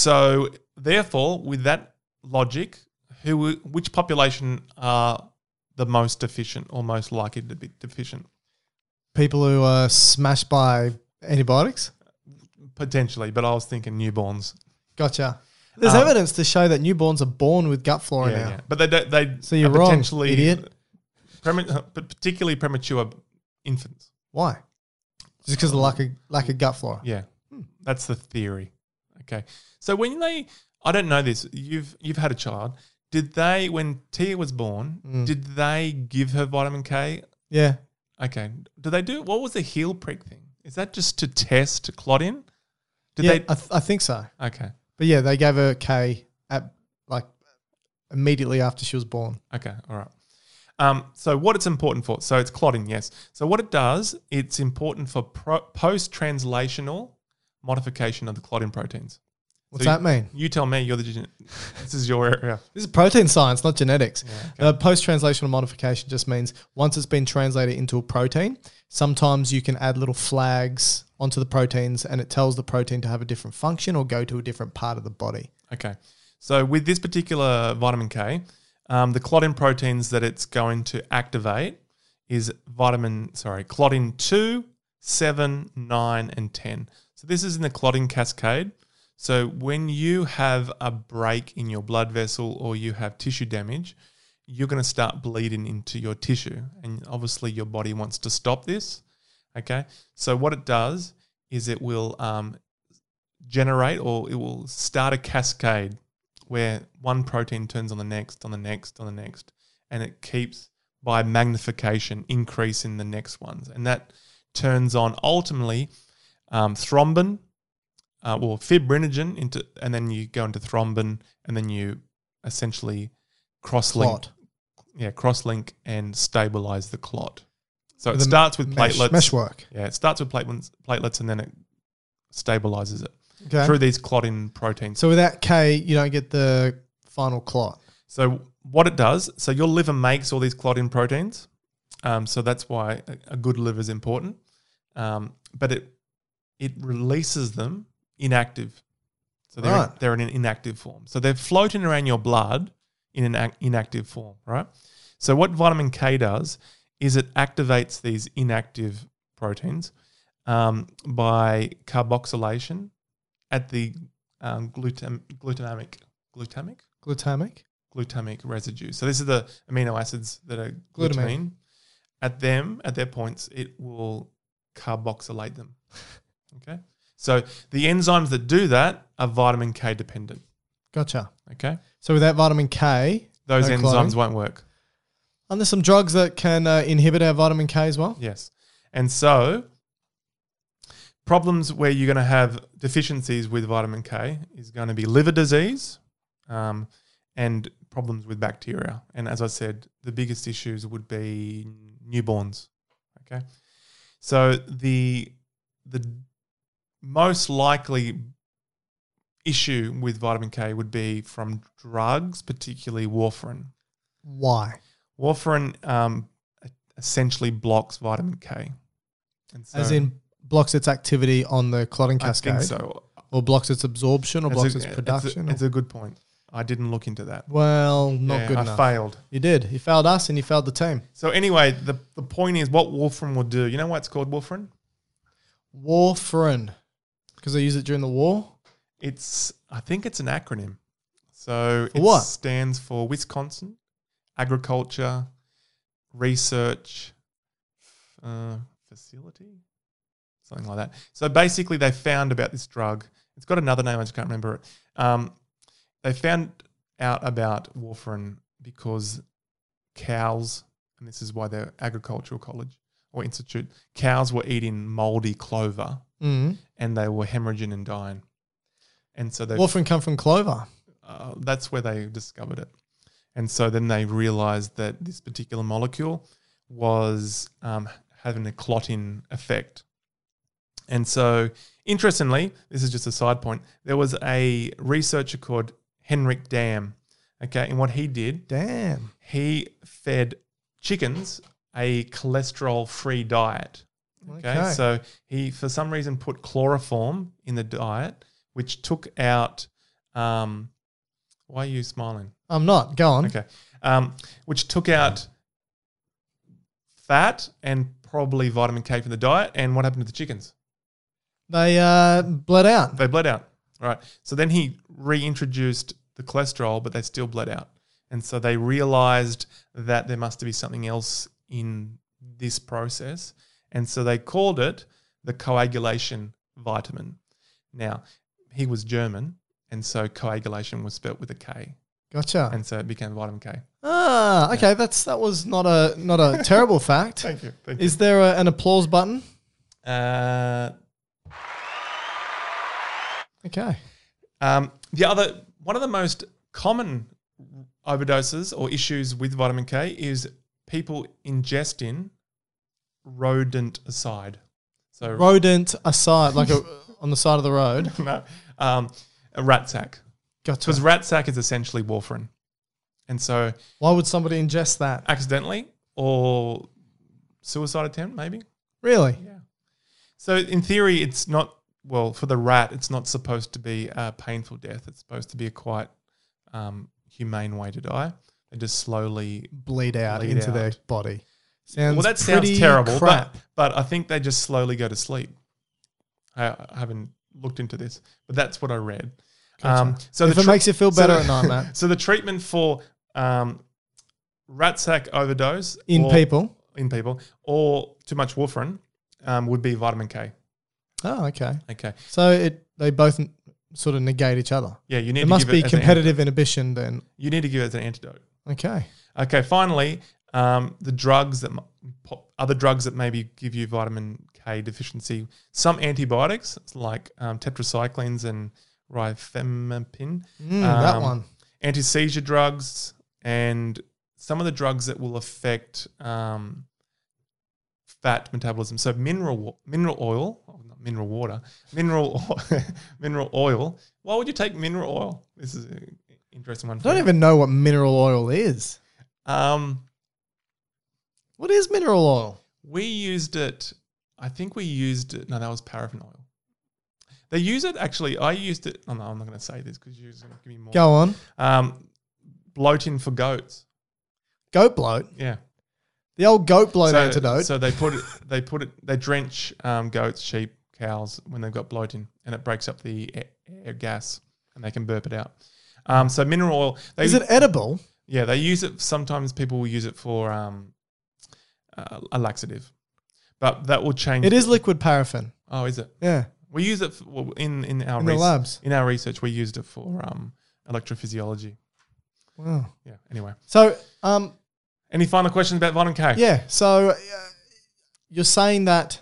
so therefore, with that logic, who which population are the most deficient or most likely to be deficient? People who are smashed by antibiotics. Potentially, but I was thinking newborns. Gotcha. There's Um, evidence to show that newborns are born with gut flora Yeah, now. yeah. But they don't. They So you're are wrong, potentially idiot. prema- but particularly premature infants. Why? Just because of the lack of lack of gut flora. Yeah, that's the theory. Okay, so when they, I don't know this. You've you've had a child. Did they, when Tia was born, Mm. did they give her vitamin K? Yeah. Okay. Do they do? What was the heel prick thing? Is that just to test clotting? Did yeah, they? I, th- I think so. Okay. But yeah, they gave her K at like immediately after she was born. Okay. All right. Um, so what it's important for? So it's clotting, yes. So what it does, it's important for pro- post-translational modification of the clotting proteins. What's So that mean? You tell me. You're the. Gen- this is your area. This is protein science, not genetics. Yeah, Uh, post-translational modification just means once it's been translated into a protein, sometimes you can add little flags onto the proteins and it tells the protein to have a different function or go to a different part of the body. Okay. So with this particular vitamin K, um, the clotting proteins that it's going to activate is vitamin, sorry, clotting two, seven, nine, and ten. So this is in the clotting cascade. So when you have a break in your blood vessel or you have tissue damage, you're going to start bleeding into your tissue. And obviously your body wants to stop this. Okay. So what it does is it will um, generate or it will start a cascade where one protein turns on the next, on the next, on the next. And it keeps, by magnification, increasing the next ones. And that turns on ultimately um, thrombin, Uh, well, fibrinogen into, and then you go into thrombin, and then you essentially cross-link, Clot. yeah, cross-link and stabilize the clot. So it The starts with mesh- platelets. Meshwork. Yeah, it starts with platelets, platelets, and then it stabilizes it Okay. through these clotting proteins. So without K, you don't get the final clot. So what it does, so your liver makes all these clotting proteins. Um, so that's why a, a good liver is important. Um, but it it releases them inactive. So they're, Right. they're in an inactive form. So they're floating around your blood in an ac- inactive form, right? So what vitamin K does is it activates these inactive proteins um, by carboxylation at the um, glutam- glutamic, glutamic? Glutamic. glutamic residue. So this is the amino acids that are Glutamine. glutamine. At them, at their points, it will carboxylate them. Okay. So the enzymes that do that are vitamin K dependent. Gotcha. Okay. So without vitamin K, Those no enzymes clotting. won't work. Aren't there some drugs that can uh, inhibit our vitamin K as well? Yes. And so problems where you're going to have deficiencies with vitamin K is going to be liver disease um, and problems with bacteria. And as I said, the biggest issues would be newborns. Okay. So the the most likely issue with vitamin K would be from drugs, particularly warfarin. Why? Warfarin um, essentially blocks vitamin K. And so As in blocks its activity on the clotting I cascade? think so. Or blocks its absorption or It's blocks a- its it's a- production? It's or- a, good point. I didn't look into that. well, not Yeah, good I enough. failed. You did. You failed us and you failed the team. So anyway, the, the point is what warfarin will do. You know why it's called warfarin? Warfarin. Because they use it during the war? It's I think it's an acronym. So For it what? stands for Wisconsin Agriculture Research uh, Facility, something like that. So basically, they found about this drug. It's got another name. I just can't remember it. Um, they found out about warfarin because cows, and this is why they're agricultural college, or institute, cows were eating moldy clover Mm. and they were hemorrhaging and dying. And so they Warfarin come from clover. uh, that's where they discovered it. And so then they realized that this particular molecule was um, having a clotting effect. And so, interestingly, this is just a side point, there was a researcher called Henrik Dam, okay, and what he did, Damn. he fed chickens a cholesterol-free diet. Okay? Okay. So he, for some reason, put chloroform in the diet, which took out. Um, why are you smiling? I'm not. Go on. Okay, um, which took out fat and probably vitamin K from the diet. And what happened to the chickens? They uh, bled out. They bled out. Right. So then he reintroduced the cholesterol, but they still bled out. And so they realized that there must be something else in this process. And so they called it the coagulation vitamin. Now, he was German, and so coagulation was spelt with a K. Gotcha. And so it became vitamin K. Ah, okay. That's that was not a not a terrible fact. Thank you. Thank Is there a, an applause button? you. Uh, Okay. um, the other, one of the most common overdoses or issues with vitamin K is people ingesting rodent aside. So Rodent aside, like a, on the side of the road. no, um, a rat sack. Gotcha. Because rat sack is essentially warfarin. And so Why would somebody ingest that? accidentally or suicide attempt maybe. Really? Yeah. So in theory, it's not, well, for the rat, it's not supposed to be a painful death. It's supposed to be a quite um, humane way to die. They just slowly Bleed out Bleed into out. their body. Sounds well, that sounds pretty terrible, crap. but but I think they just slowly go to sleep. I, I haven't looked into this, but that's what I read. Um, so if the it tr- makes you feel so better the- at night, Matt. So the treatment for um, rat sack overdose In or- people. in people, or too much warfarin um, would be vitamin K. Oh, okay. Okay, So it they both n- sort of negate each other. yeah, you need There to must give be it as an competitive inhibition then. antidote. You need to give it as an antidote. Okay. Okay, finally, um, the drugs that m- pop, other drugs that maybe give you vitamin K deficiency. Some antibiotics like um, tetracyclines and rifamycin. Mm, that um, one. Anti-seizure drugs and some of the drugs that will affect um, fat metabolism. So mineral wa- mineral oil, oh, not mineral water, mineral o- mineral oil. Why would you take mineral oil? This is an interesting one. I for don't you. even know what mineral oil is. Um, What is mineral oil? we used it. I think we used it. No, that was paraffin oil. They use it actually. I used it. Oh no, I'm not going to say this because you're going to give me more. Go on. Um, bloating for goats. Goat bloat. Yeah. The old goat bloat so, antidote. So they put it. They put it. They drench um, goats, sheep, cows when they've got bloating, and it breaks up the air, air gas, and they can burp it out. Um, so mineral oil. They, is it edible? Yeah, they use it. Sometimes people will use it for um, uh, a laxative, but that will change. It is liquid paraffin. Oh, is it? Yeah. We use it for, well, in in our In the res- labs. In our research, we used it for um, electrophysiology. Wow. Yeah. Anyway, So, um, any final questions about vitamin K? yeah. So uh, you're saying that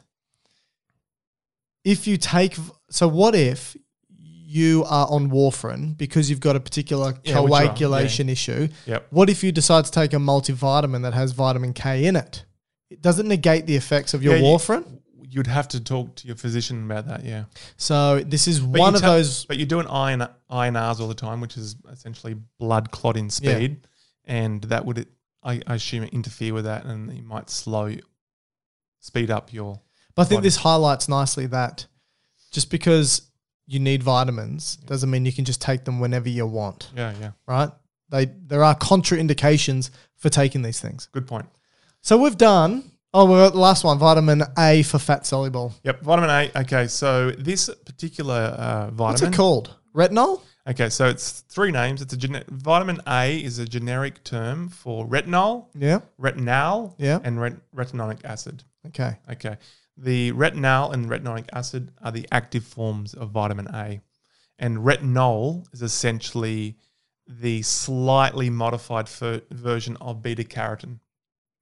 if you take, so what if you are on warfarin because you've got a particular Yeah, which are, coagulation issue? Yep. What if you decide to take a multivitamin that has vitamin K in it? Does it negate the effects of your Yeah, you- warfarin? You'd have to talk to your physician about that. Yeah. So this is But one you of ta- those. But you're doing I N Rs all the time, which is essentially blood clotting speed, and that would, I, I assume, interfere with that, and it might slow, you, speed up your. But I think body. this highlights nicely that just because you need vitamins doesn't mean you can just take them whenever you want, Yeah, yeah. right? They there are contraindications for taking these things. Good point. So we've done. Oh, we're at the last one. Vitamin A for fat soluble. Yep, vitamin A. Okay, so this particular uh, vitamin. What's it called? Retinol. Okay, so it's three names. It's a gene- vitamin A is a generic term for retinol, Yeah. retinal, Yeah. and ret- retinoic acid. Okay. Okay, the retinal and retinoic acid are the active forms of vitamin A, and retinol is essentially the slightly modified fer- version of beta carotene.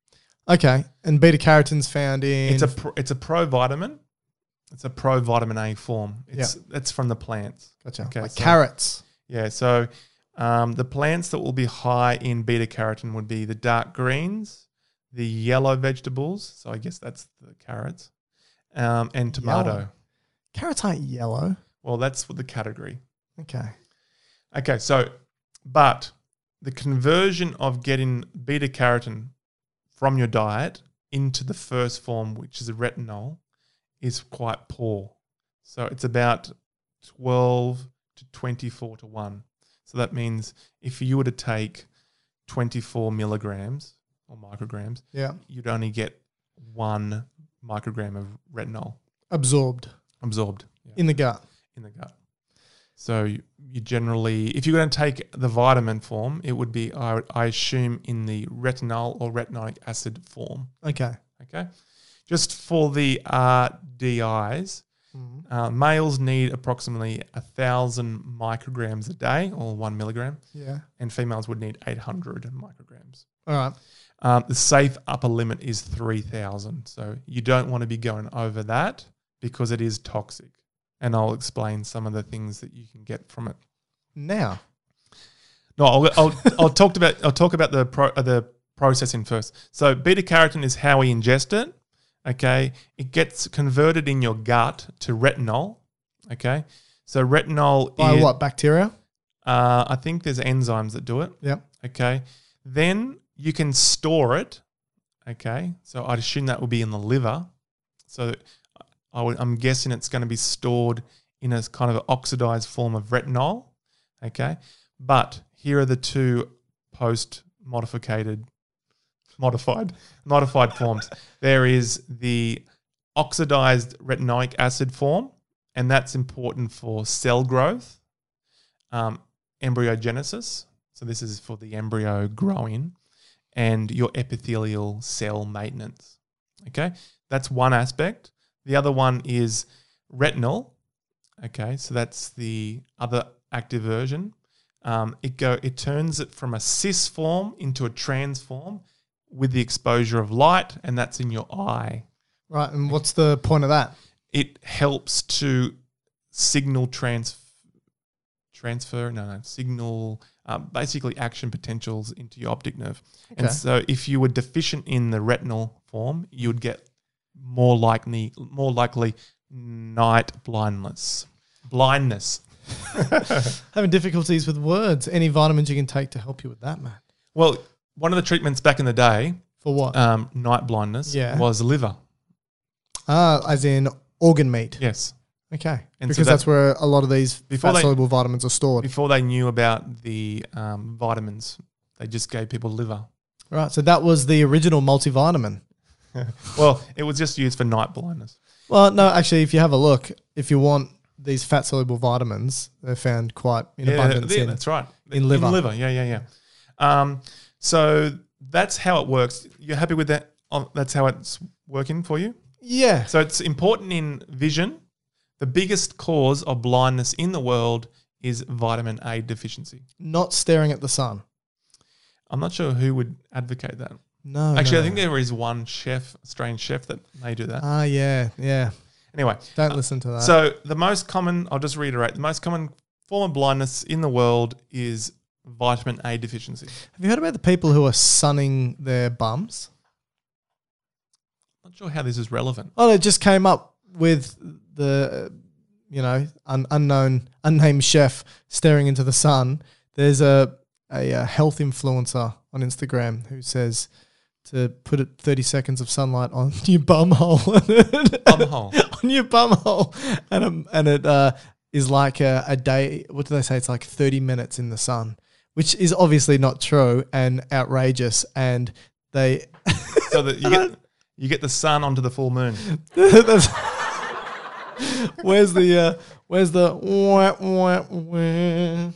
Okay, and beta carotene's found in. It's a pro, it's a provitamin. It's a provitamin A form. It's Yeah. it's from the plants. gotcha. Okay, Like so- carrots. Yeah, so um, the plants that will be high in beta carotene would be the dark greens, the yellow vegetables. So I guess that's the carrots, um, and tomato. Yellow. Carrots aren't yellow. Well, that's what the category. Okay. Okay, so but the conversion of getting beta carotene from your diet into the first form, which is a retinol, is quite poor. So it's about twelve to twenty-four to one. So that means if you were to take twenty-four milligrams or micrograms, Yeah. you'd only get one microgram of retinol Absorbed absorbed yeah, in the gut. in the gut. So you, you generally, if you're going to take the vitamin form, it would be, I, I assume, in the retinol or retinoic acid form. Okay. Okay. Just for the R D Is, Mhm. uh, males need approximately a thousand micrograms a day, or one milligram, Yeah. and females would need eight hundred micrograms. All right. Um, the safe upper limit is three thousand. So you don't want to be going over that because it is toxic. And I'll explain some of the things that you can get from it. Now. No, I'll I'll, I'll talk about I'll talk about the pro, uh, the processing first. So beta carotene is how we ingest it. Okay, it gets converted in your gut to retinol. Okay, so retinol By is what? Bacteria? Uh, I think there's enzymes that do it. Yep. Okay, then you can store it. Okay, so I'd assume that will be in the liver. So I would, I'm guessing it's going to be stored in a kind of oxidized form of retinol. Okay, but here are the two post-modified, modified, modified forms. There is the oxidized retinoic acid form, and that's important for cell growth, um, embryogenesis. So this is for the embryo growing, and your epithelial cell maintenance. Okay, that's one aspect. The other one is retinol. Okay, so that's the other active version. Um, it go it turns it from a cis form into a trans form with the exposure of light, and that's in your eye. Right. And what's the point of that? It helps to signal trans transfer, no, no, signal uh, basically action potentials into your optic nerve. And Okay. so if you were deficient in the retinal form, you would get more likely, more likely night blindness. Blindness. Having difficulties with words. Any vitamins you can take to help you with that, man? Well, one of the treatments back in the day, For what? um, night blindness, Yeah. was liver. Ah, as in organ meat. Yes. Okay. And so because that- that's where a lot of these Before they- fat-soluble vitamins are stored. Before they knew about the um, vitamins, they just gave people liver. Right. So that was the original multivitamin. Well, it was just used for night blindness. Well, no, actually, if you have a look, if you want these fat-soluble vitamins, they're found quite in abundance yeah, in, that's right. in liver. In liver, yeah, yeah, yeah. Um, so that's how it works. You're happy with that? Oh, that's how it's working for you? Yeah. So it's important in vision. The biggest cause of blindness in the world is vitamin A deficiency. Not staring at the sun. I'm not sure who would advocate that. No. Actually, no. I think there is one chef, Australian chef, that may do that. Ah, yeah, yeah. Anyway, Don't uh, listen to that. So the most common, I'll just reiterate, the most common form of blindness in the world is vitamin A deficiency. Have you heard about the people who are sunning their bums? Not sure how this is relevant. Oh, it just came up with the, uh, you know, un- unknown, unnamed chef staring into the sun. There's a, a, a health influencer on Instagram who says to put it thirty seconds of sunlight on your bum hole. Bum hole. on your bum hole. And, um, and it uh, is like a, a day, what do they say? It's like thirty minutes in the sun, which is obviously not true and outrageous. And they... So that you get you get the sun onto the full moon. That's- where's the uh, where's the wah, wah,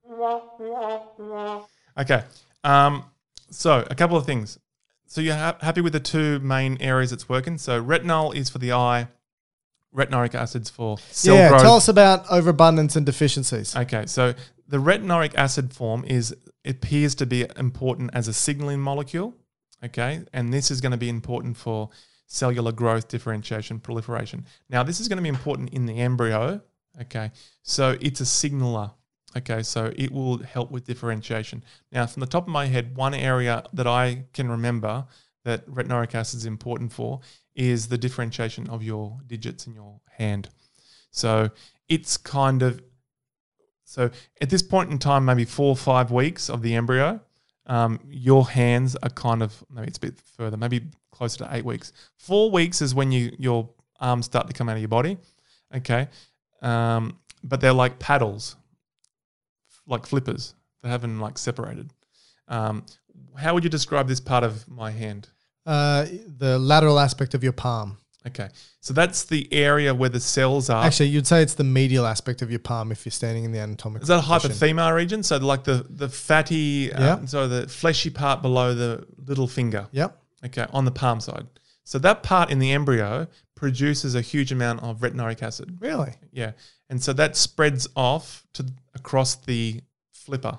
wah. Okay. Um, so a couple of things. So you're ha- happy with the two main areas it's working. So retinol is for the eye, retinoic acids for cell Yeah, growth. tell us about overabundance and deficiencies. Okay, so the retinoic acid form is it appears to be important as a signaling molecule. Okay, and this is going to be important for cellular growth, differentiation, proliferation. Now, this is going to be important in the embryo. Okay, so it's a signaler. Okay, so it will help with differentiation. Now, from the top of my head, one area that I can remember that retinoic acid is important for is the differentiation of your digits in your hand. So it's kind of, so at this point in time, maybe four or five weeks of the embryo, um, your hands are kind of, maybe it's a bit further, maybe closer to eight weeks. Four weeks is when you your arms start to come out of your body, okay? Um, but they're like paddles, like flippers. They haven't like separated. Um, how would you describe this part of my hand? Uh, the lateral aspect of your palm. Okay, so that's the area where the cells are. Actually, you'd say it's the medial aspect of your palm if you're standing in the anatomical Is that a position. hypothelmar region? So like the, the fatty, Yeah. um, so the fleshy part below the little finger. Yep. Okay, on the palm side. So that part in the embryo produces a huge amount of retinoic acid. Really? Yeah, and so that spreads off to across the flipper.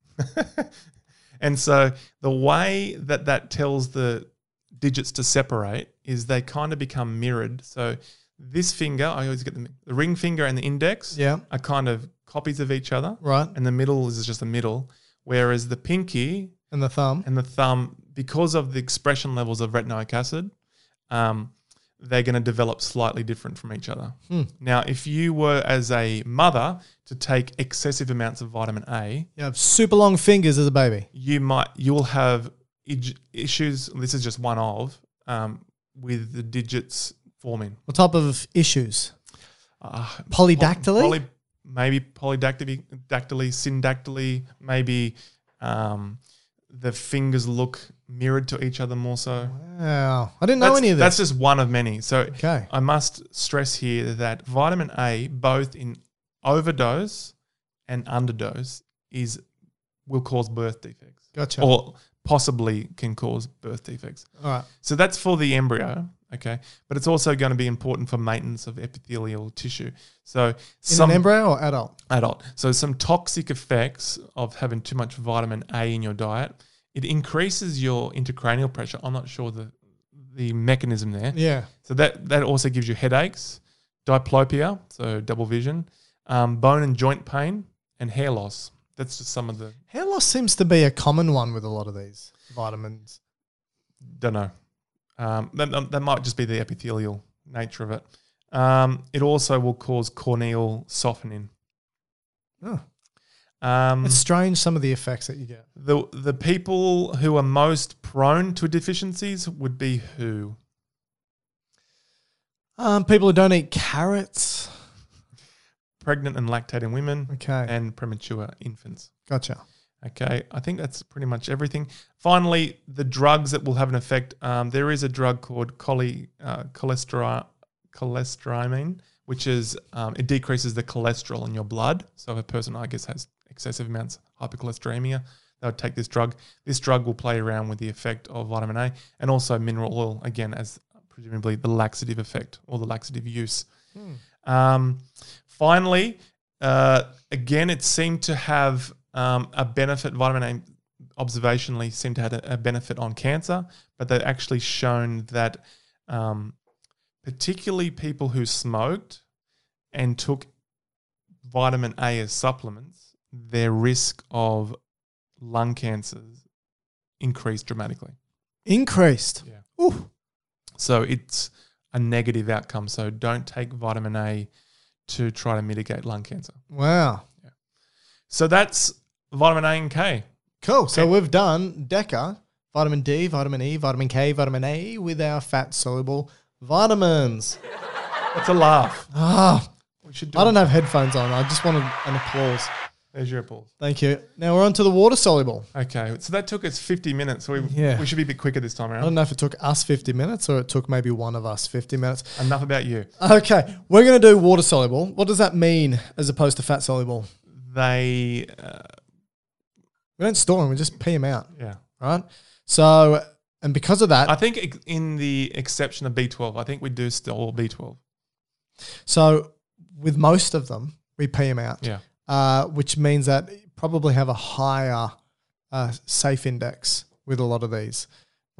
And so the way that that tells the digits to separate is they kind of become mirrored. So this finger, I always get the, the ring finger and the index Yeah. are kind of copies of each other. Right. And the middle is just the middle. Whereas the pinky And the thumb. and the thumb, because of the expression levels of retinoic acid, um, they're going to develop slightly different from each other. Hmm. Now, if you were as a mother to take excessive amounts of vitamin A, You have super long fingers as a baby. you might you will have ij- issues. This is just one of um, with the digits forming. What type of issues? Uh, Polydactyly? Poly, maybe polydactyly, dactyly, syndactyly. Maybe um, the fingers look mirrored to each other more so. Wow. I didn't know That's, any of this. that's just one of many. So Okay. I must stress here that vitamin A, both in overdose and underdose, is will cause birth defects. Gotcha. Or possibly can cause birth defects. All right. So that's for the embryo, okay? But it's also going to be important for maintenance of epithelial tissue. So In some an embryo or adult? adult. So some toxic effects of having too much vitamin A in your diet. It increases your intracranial pressure. I'm not sure the the mechanism there. Yeah. So that that also gives you headaches, diplopia, so double vision, um, bone and joint pain, and hair loss. That's just some of the, Hair loss seems to be a common one with a lot of these vitamins. don't know. Um, that, that might just be the epithelial nature of it. Um, it also will cause corneal softening. Oh. Um, It's strange, some of the effects that you get. the the people who are most prone to deficiencies would be who? Um, people who don't eat carrots. Pregnant and lactating women, Okay. and premature infants. Gotcha. Okay, I think that's pretty much everything. Finally, the drugs that will have an effect. Um, there is a drug called choly, uh, cholesterol, cholestyramine, which is um, it decreases the cholesterol in your blood. So if a person, I guess, has excessive amounts of hypercholesteremia, they would take this drug. This drug will play around with the effect of vitamin A and also mineral oil, again, as presumably the laxative effect or the laxative use. Hmm. Um, finally, uh, again, it seemed to have um, a benefit. Vitamin A observationally seemed to have a, a benefit on cancer, but they've actually shown that um, particularly people who smoked and took vitamin A as supplements, their risk of lung cancers increased dramatically. Increased. Yeah. Ooh. So it's a negative outcome. So don't take vitamin A to try to mitigate lung cancer. Wow. So that's vitamin A and K. Cool. So we've done DECA, vitamin D, vitamin E, vitamin K, vitamin A with our fat-soluble vitamins. That's a laugh. Ah, We should do I don't have headphones on. I just wanted an applause. There's your applause. Thank you. Now we're on to the water-soluble. Okay, so that took us fifty minutes. So we, Yeah. we should be a bit quicker this time I don't around. know if it took us fifty minutes or it took maybe one of us fifty minutes. Enough about you. Okay, we're going to do water-soluble. What does that mean as opposed to fat-soluble? They, uh, We don't store them. We just pee them out, yeah. right? So, and because of that, I think ex- in the exception of B twelve, I think we do store B twelve. so with most of them, we pee them out. Yeah. Uh, which means that you probably have a higher uh, safe index with a lot of these,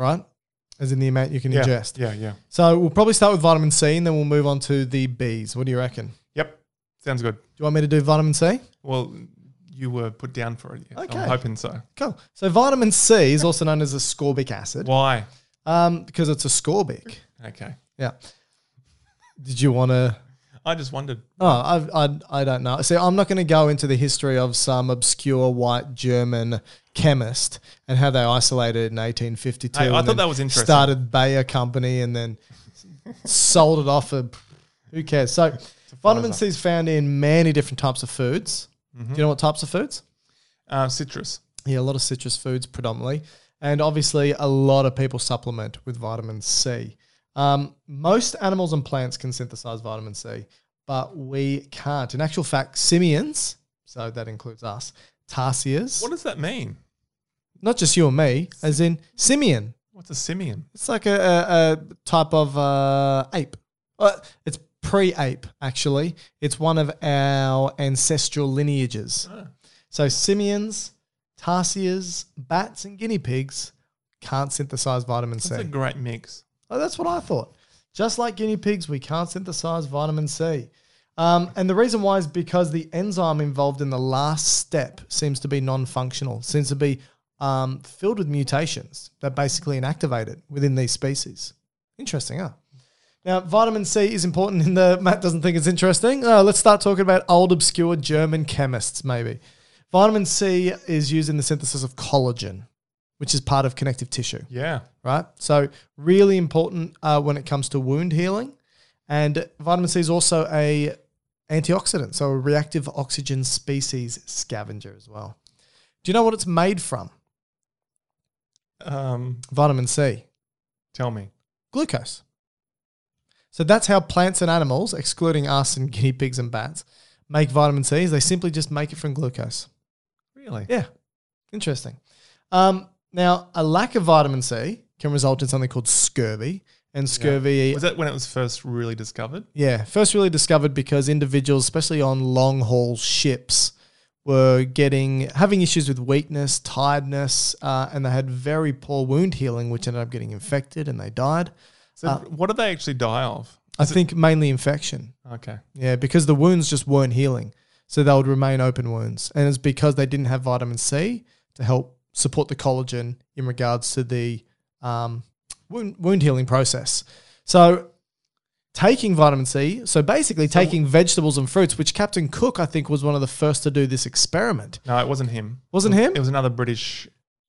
right? As in the amount you can Yeah, ingest. yeah, yeah. So we'll probably start with vitamin C and then we'll move on to the Bs. What do you reckon? Yep. Sounds good. Do you want me to do vitamin C? Well, you were put down for it. Yes. Okay. I'm hoping so. Cool. So vitamin C is also known as ascorbic acid. Why? Um, because it's ascorbic. Okay. Yeah. Did you want to? I just wondered. Oh, I, I, I don't know. See, I'm not going to go into the history of some obscure white German chemist and how they isolated in eighteen fifty-two. Hey, I and thought then that was interesting. Started Bayer Company and then sold it off. For, who cares? So vitamin C is found in many different types of foods. Mm-hmm. Do you know what types of foods? Uh, citrus. Yeah, a lot of citrus foods predominantly. And obviously a lot of people supplement with vitamin C. Um, most animals and plants can synthesize vitamin C, but we can't. In actual fact, simians, so that includes us, tarsiers, What does that mean? not just you and me, as in simian. What's a simian? It's like a, a, a type of uh, ape. Uh, it's pre-ape, actually. It's one of our ancestral lineages. Oh. So simians, tarsiers, bats, and guinea pigs can't synthesize vitamin C. That's a great mix. Oh, that's what I thought. Just like guinea pigs, we can't synthesize vitamin C. Um, and the reason why is because the enzyme involved in the last step seems to be non-functional, seems to be um, filled with mutations that basically inactivate it within these species. Interesting, huh? Now, vitamin C is important in the... Matt doesn't think it's interesting. Uh, let's start talking about old, obscure German chemists, maybe. Vitamin C is used in the synthesis of collagen, which is part of connective tissue. Yeah. Right? So really important uh, when it comes to wound healing. And vitamin C is also a antioxidant, so a reactive oxygen species scavenger as well. Do you know what it's made from? Um, Vitamin C. tell me. Glucose. So that's how plants and animals, excluding us and guinea pigs and bats, make vitamin C. Is they simply just make it from glucose. Really? Yeah. Interesting. Um, now, a lack of vitamin C can result in something called scurvy. And scurvy... Was that when it was first really discovered? Yeah, first really discovered because individuals, especially on long haul ships, were getting having issues with weakness, tiredness, uh, and they had very poor wound healing, which ended up getting infected and they died. So Uh, what do they actually die of? I Is it- think mainly infection. Okay. Yeah, because the wounds just weren't healing, so they would remain open wounds, and it's because they didn't have vitamin C to help support the collagen in regards to the um, wound, wound healing process. So taking vitamin C, so basically So- taking vegetables and fruits, which Captain Cook, I think, was one of the first to do this experiment. No, it wasn't him. Wasn't it was, him? It was another British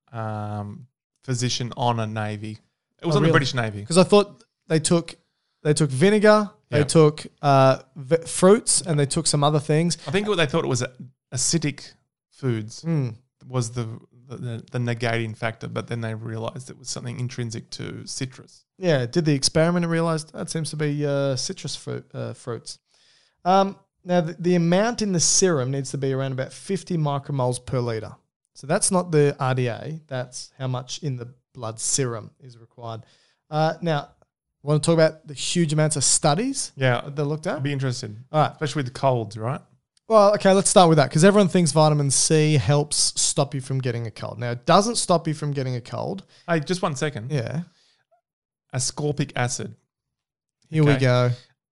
um, physician on a navy. It was Oh, on really? the British Navy. Because I thought they took they took vinegar, they Yeah. took uh, v- fruits, and they took some other things. I think what they thought it was acidic foods Mm. was the, the the negating factor, but then they realized it was something intrinsic to citrus. Yeah, did the experiment and realized that seems to be uh, citrus fruit, uh, fruits. Um, now, the, the amount in the serum needs to be around about fifty micromoles per litre. So that's not the R D A. That's how much in the blood serum is required. Uh, now, I want to talk about the huge amounts of studies Yeah, that they looked at. I'd be interested, All right. especially with colds, right? Well, okay, let's start with that because everyone thinks vitamin C helps stop you from getting a cold. Now, it doesn't stop you from getting a cold. Hey, just one second. Yeah. Ascorbic acid. Here we Okay. go.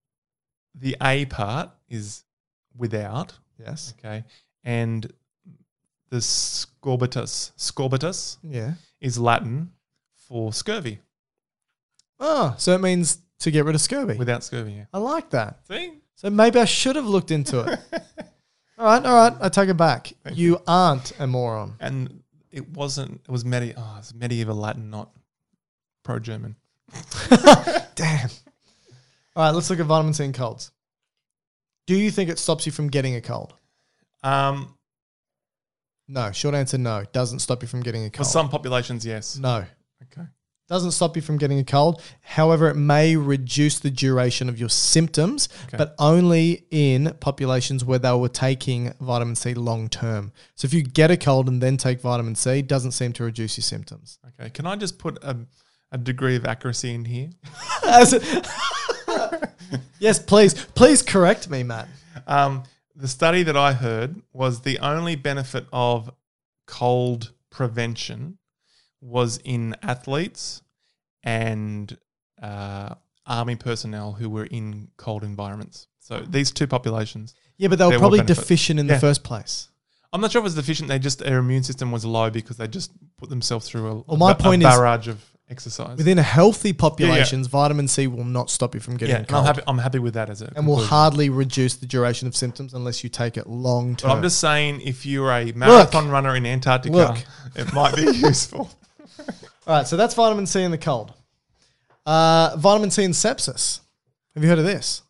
The A part is without, Yes. okay, and the scorbutus, scorbutus Yeah. is Latin for scurvy, Oh, so it means to get rid of scurvy. without scurvy. Yeah. I like that. See? So maybe I should have looked into it. all right, all right. I take it back. Thank You aren't a moron. And it wasn't, it was medi- oh, it's medieval Latin, not pro-German. Damn. All right, let's look at vitamin C in colds. Do you think it stops you from getting a cold? Um, No. Short answer, no. Doesn't stop you from getting a for cold. some populations, yes. No. Okay. Doesn't stop you from getting a cold. However, it may reduce the duration of your symptoms, Okay. but only in populations where they were taking vitamin C long term. So if you get a cold and then take vitamin C, it doesn't seem to reduce your symptoms. Okay. Can I just put a, a degree of accuracy in here? As it- yes, please. Please correct me, Matt. Um, the study that I heard was the only benefit of cold prevention was in athletes and uh, army personnel who were in cold environments. So these two populations. Yeah, but they were there were probably benefits. deficient in Yeah. the first place. I'm not sure if it was deficient. They just their immune system was low because they just put themselves through a, Well, my a, point a is- barrage of exercise. Within a healthy populations, vitamin C will not stop you from getting yeah, and cold. I'm happy. I'm happy with that as a and will conclusion. hardly reduce the duration of symptoms unless you take it long term. But I'm just saying, if you're a marathon runner in Antarctica, Look. it might be useful. All right, so that's vitamin C in the cold. Uh, vitamin C in sepsis. Have you heard of this?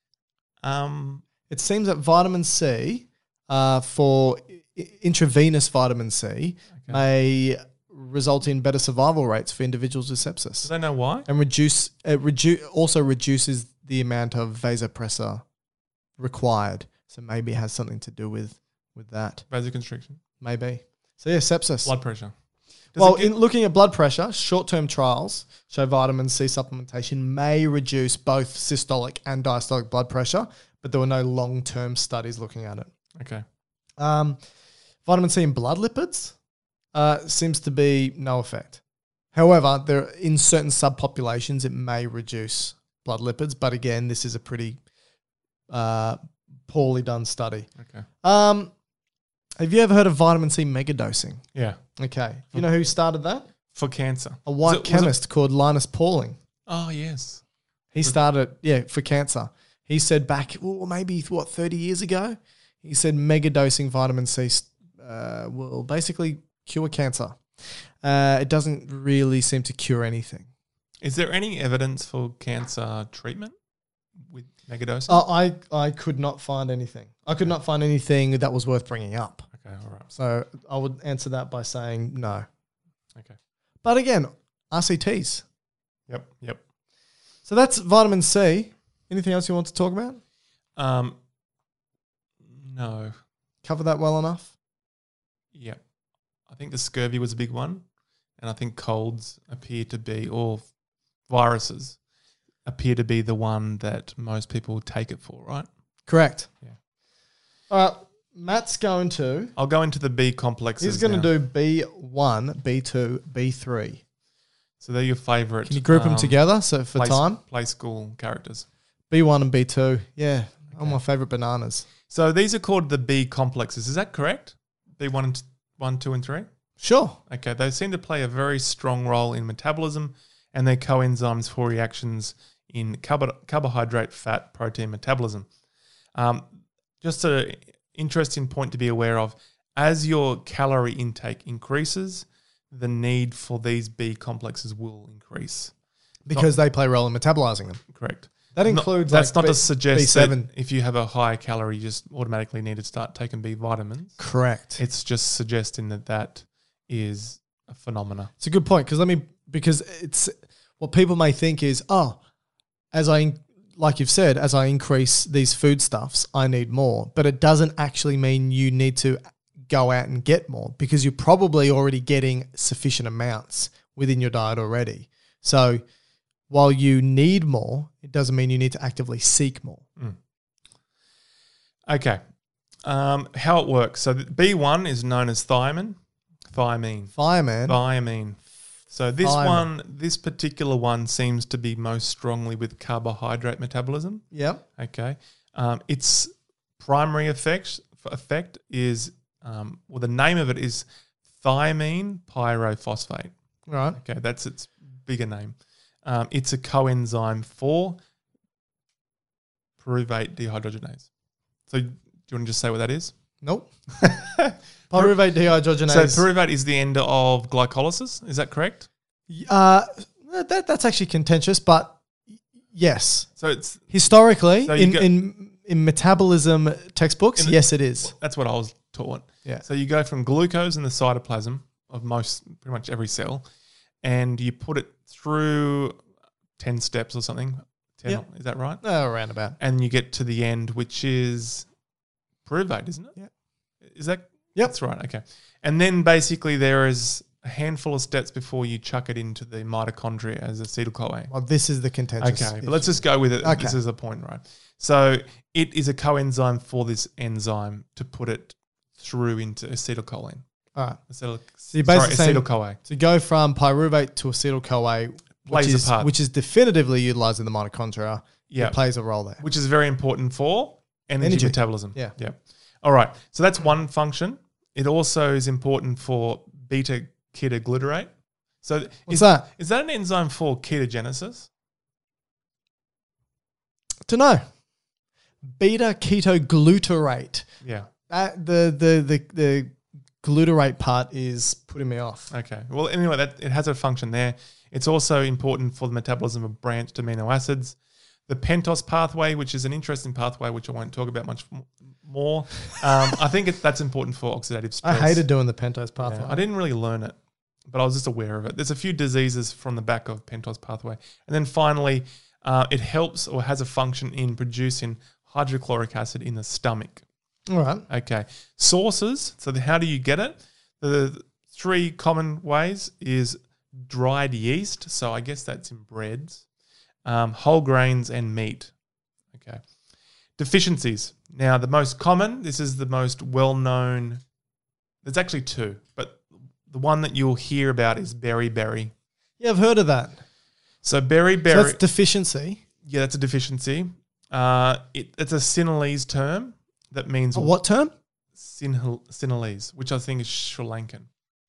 Um, It seems that vitamin C, uh, for i- intravenous vitamin C, may result in better survival rates for individuals with sepsis. do they know why? And reduce it redu- also reduces the amount of vasopressor required. So maybe it has something to do with with that. Vasoconstriction, Maybe. So yeah, sepsis. blood pressure. Does well, it get- in looking at blood pressure, short-term trials show vitamin C supplementation may reduce both systolic and diastolic blood pressure, but there were no long-term studies looking at it. okay. Um, vitamin C in blood lipids uh, seems to be no effect. However, there in certain subpopulations it may reduce blood lipids, but again, this is a pretty uh, poorly done study. Okay. Um, have you ever heard of vitamin C megadosing? Yeah. Okay. You know who started that? For cancer. A Was white it- was it- chemist called Linus Pauling. Oh, yes. He started, yeah, for cancer. He said back, well, maybe, what, thirty years ago? He said megadosing vitamin C uh, will basically cure cancer. Uh, it doesn't really seem to cure anything. Is there any evidence for cancer treatment with megadosing? Uh, I, I could not find anything. I could not find anything that was worth bringing up. Okay, all right. So I would answer that by saying no. Okay. But again, R C Ts. Yep, yep. So that's vitamin C. Anything else you want to talk about? Um, no. Cover that well enough? Yep. I think the scurvy was a big one, and I think colds appear to be, or viruses appear to be the one that most people take it for, right? Correct. Yeah. All right. Matt's going to... I'll go into the B complexes. He's going to now. do B one, B two, B three. So they're your favourite. Can you group them um, together so for play, time? Play school characters. B one and B two. Yeah. All my favourite bananas. So these are called the B complexes. Is that correct? B one, and t- one, two, and three? Sure. Okay. They seem to play a very strong role in metabolism, and they're coenzymes for reactions in carbo- carbohydrate, fat, protein metabolism. Um, just an interesting point to be aware of. As your calorie intake increases, the need for these B complexes will increase. Because they play a role in metabolizing them. Correct. That Not- includes that's like not B- to suggest B seven. that if you have a high calorie, you just automatically need to start taking B vitamins. Correct. It's just suggesting that that is a phenomena. It's a good point because let me because it's what people may think is oh, as I like you've said, as I increase these foodstuffs, I need more, but it doesn't actually mean you need to go out and get more because you're probably already getting sufficient amounts within your diet already. So while you need more, it doesn't mean you need to actively seek more. Mm. Okay. Um, how it works. So the B one is known as thiamine. Thiamine. Fireman, Thiamine. So this Thiamine. one, this particular one seems to be most strongly with carbohydrate metabolism. yep, Okay. Um, its primary effect effect is, um, well, the name of it is thiamine pyrophosphate. right. Okay, that's its bigger name. Um, it's a coenzyme for pyruvate dehydrogenase. So do you want to just say what that is? Nope. Pyruvate dehydrogenase. So pyruvate is the end of glycolysis. Is that correct? Uh, that that's actually contentious, but yes, So it's historically So you in, go- in in metabolism textbooks, In the- yes, it is. that's what I was taught. Yeah. So you go from glucose in the cytoplasm of most, pretty much every cell, and you put it through ten steps or something. ten, Yep. Is that right? Oh, around about. And you get to the end, which is pyruvate, isn't it? Yeah. Is that? Yep. That's right. Okay. And then basically there is a handful of steps before you chuck it into the mitochondria as acetyl-CoA. Well, this is the contentious. Okay, issue. but let's just go with it. Okay. This is the point, right? So it is a coenzyme for this enzyme to put it through into acetylcholine. All right. Acetyl, So you're sorry, basically saying acetyl-CoA. to go from pyruvate to acetyl-CoA plays which is, a part. which is definitively utilized in the mitochondria. Yeah. It plays a role there. Which is very important for energy, Energy. metabolism. Yeah. Yeah. All right. So that's one function. It also is important for beta ketoglutarate. So What's is, that? is that an enzyme for ketogenesis? Don't know. Beta ketoglutarate. Yeah. That the the the the glutarate part is putting me off. Okay. Well, anyway, that it has a function there. It's also important for the metabolism of branched amino acids. The pentose pathway, which is an interesting pathway, which I won't talk about much m- more. Um, I think it, that's important for oxidative I stress. hated doing the pentose pathway. Yeah, I didn't really learn it, but I was just aware of it. There's a few diseases from the back of pentose pathway. And then finally, uh, it helps or has a function in producing hydrochloric acid in the stomach. All right. Okay. Sources. So the, how do you get it? The three common ways is dried yeast. So I guess that's in breads, um, whole grains, and meat. Okay. Deficiencies. Now, the most common, this is the most well-known. There's actually two, but the one that you'll hear about is beriberi. Yeah, I've heard of that. So beriberi. So that's deficiency. Yeah, that's a deficiency. Uh, it, it's a Sinhalese term that means A what term? Sinhal, Sinhalese, which I think is Sri Lankan,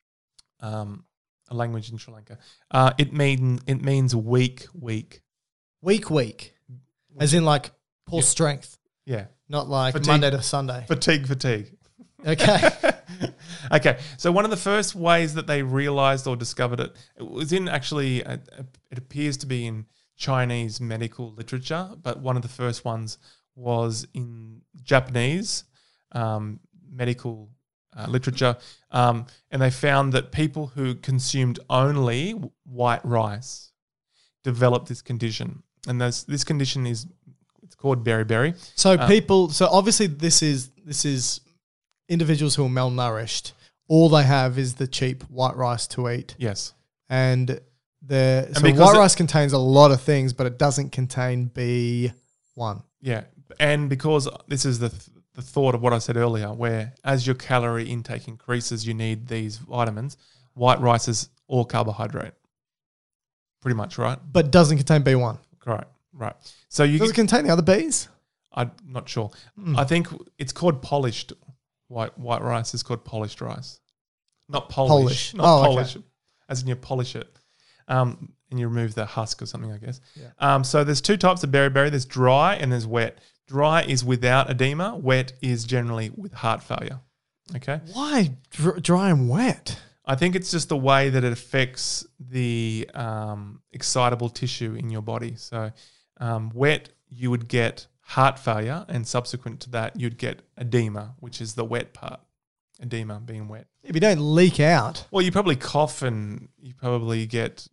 um, a language in Sri Lanka. Uh, it mean it means weak, weak. Week week. As in like poor Yeah. strength. Yeah, Not like Fatigue. Monday to Sunday. fatigue, fatigue. Okay. Okay, so one of the first ways that they realized or discovered it, it was in actually, a, a, it appears to be in Chinese medical literature, but one of the first ones was in Japanese um, medical uh, literature, um, and they found that people who consumed only white rice developed this condition, and this this condition is it's called beriberi. So Uh, people, so obviously this is this is individuals who are malnourished. All they have is the cheap white rice to eat, Yes, and the so because white it- rice contains a lot of things, but it doesn't contain B one. yeah, and because this is the th- the thought of what I said earlier, where as your calorie intake increases, you need these vitamins. White rice is all carbohydrate, pretty much, right? But doesn't contain B one. Right, right. So you Does get, it contain the other Bs? I'm not sure. Hmm. I think it's called polished white white rice is called polished rice, not polish, Polish. not Oh, okay. polish, as in you polish it, um, and you remove the husk or something, I guess. Yeah. Um, so there's two types of beriberi. There's dry and there's wet. Dry is without edema. Wet is generally with heart failure. Okay. Why dr- dry and wet? I think it's just the way that it affects the um, excitable tissue in your body. So um, wet, you would get heart failure, and subsequent to that, you'd get edema, which is the wet part. Edema being wet. If you don't leak out. Well, you probably cough, and you probably get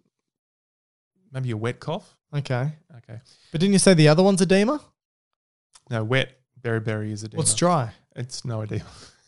maybe a wet cough. Okay. Okay. But didn't you say the other one's edema? No, wet beriberi is edema. What's dry? It's no edema.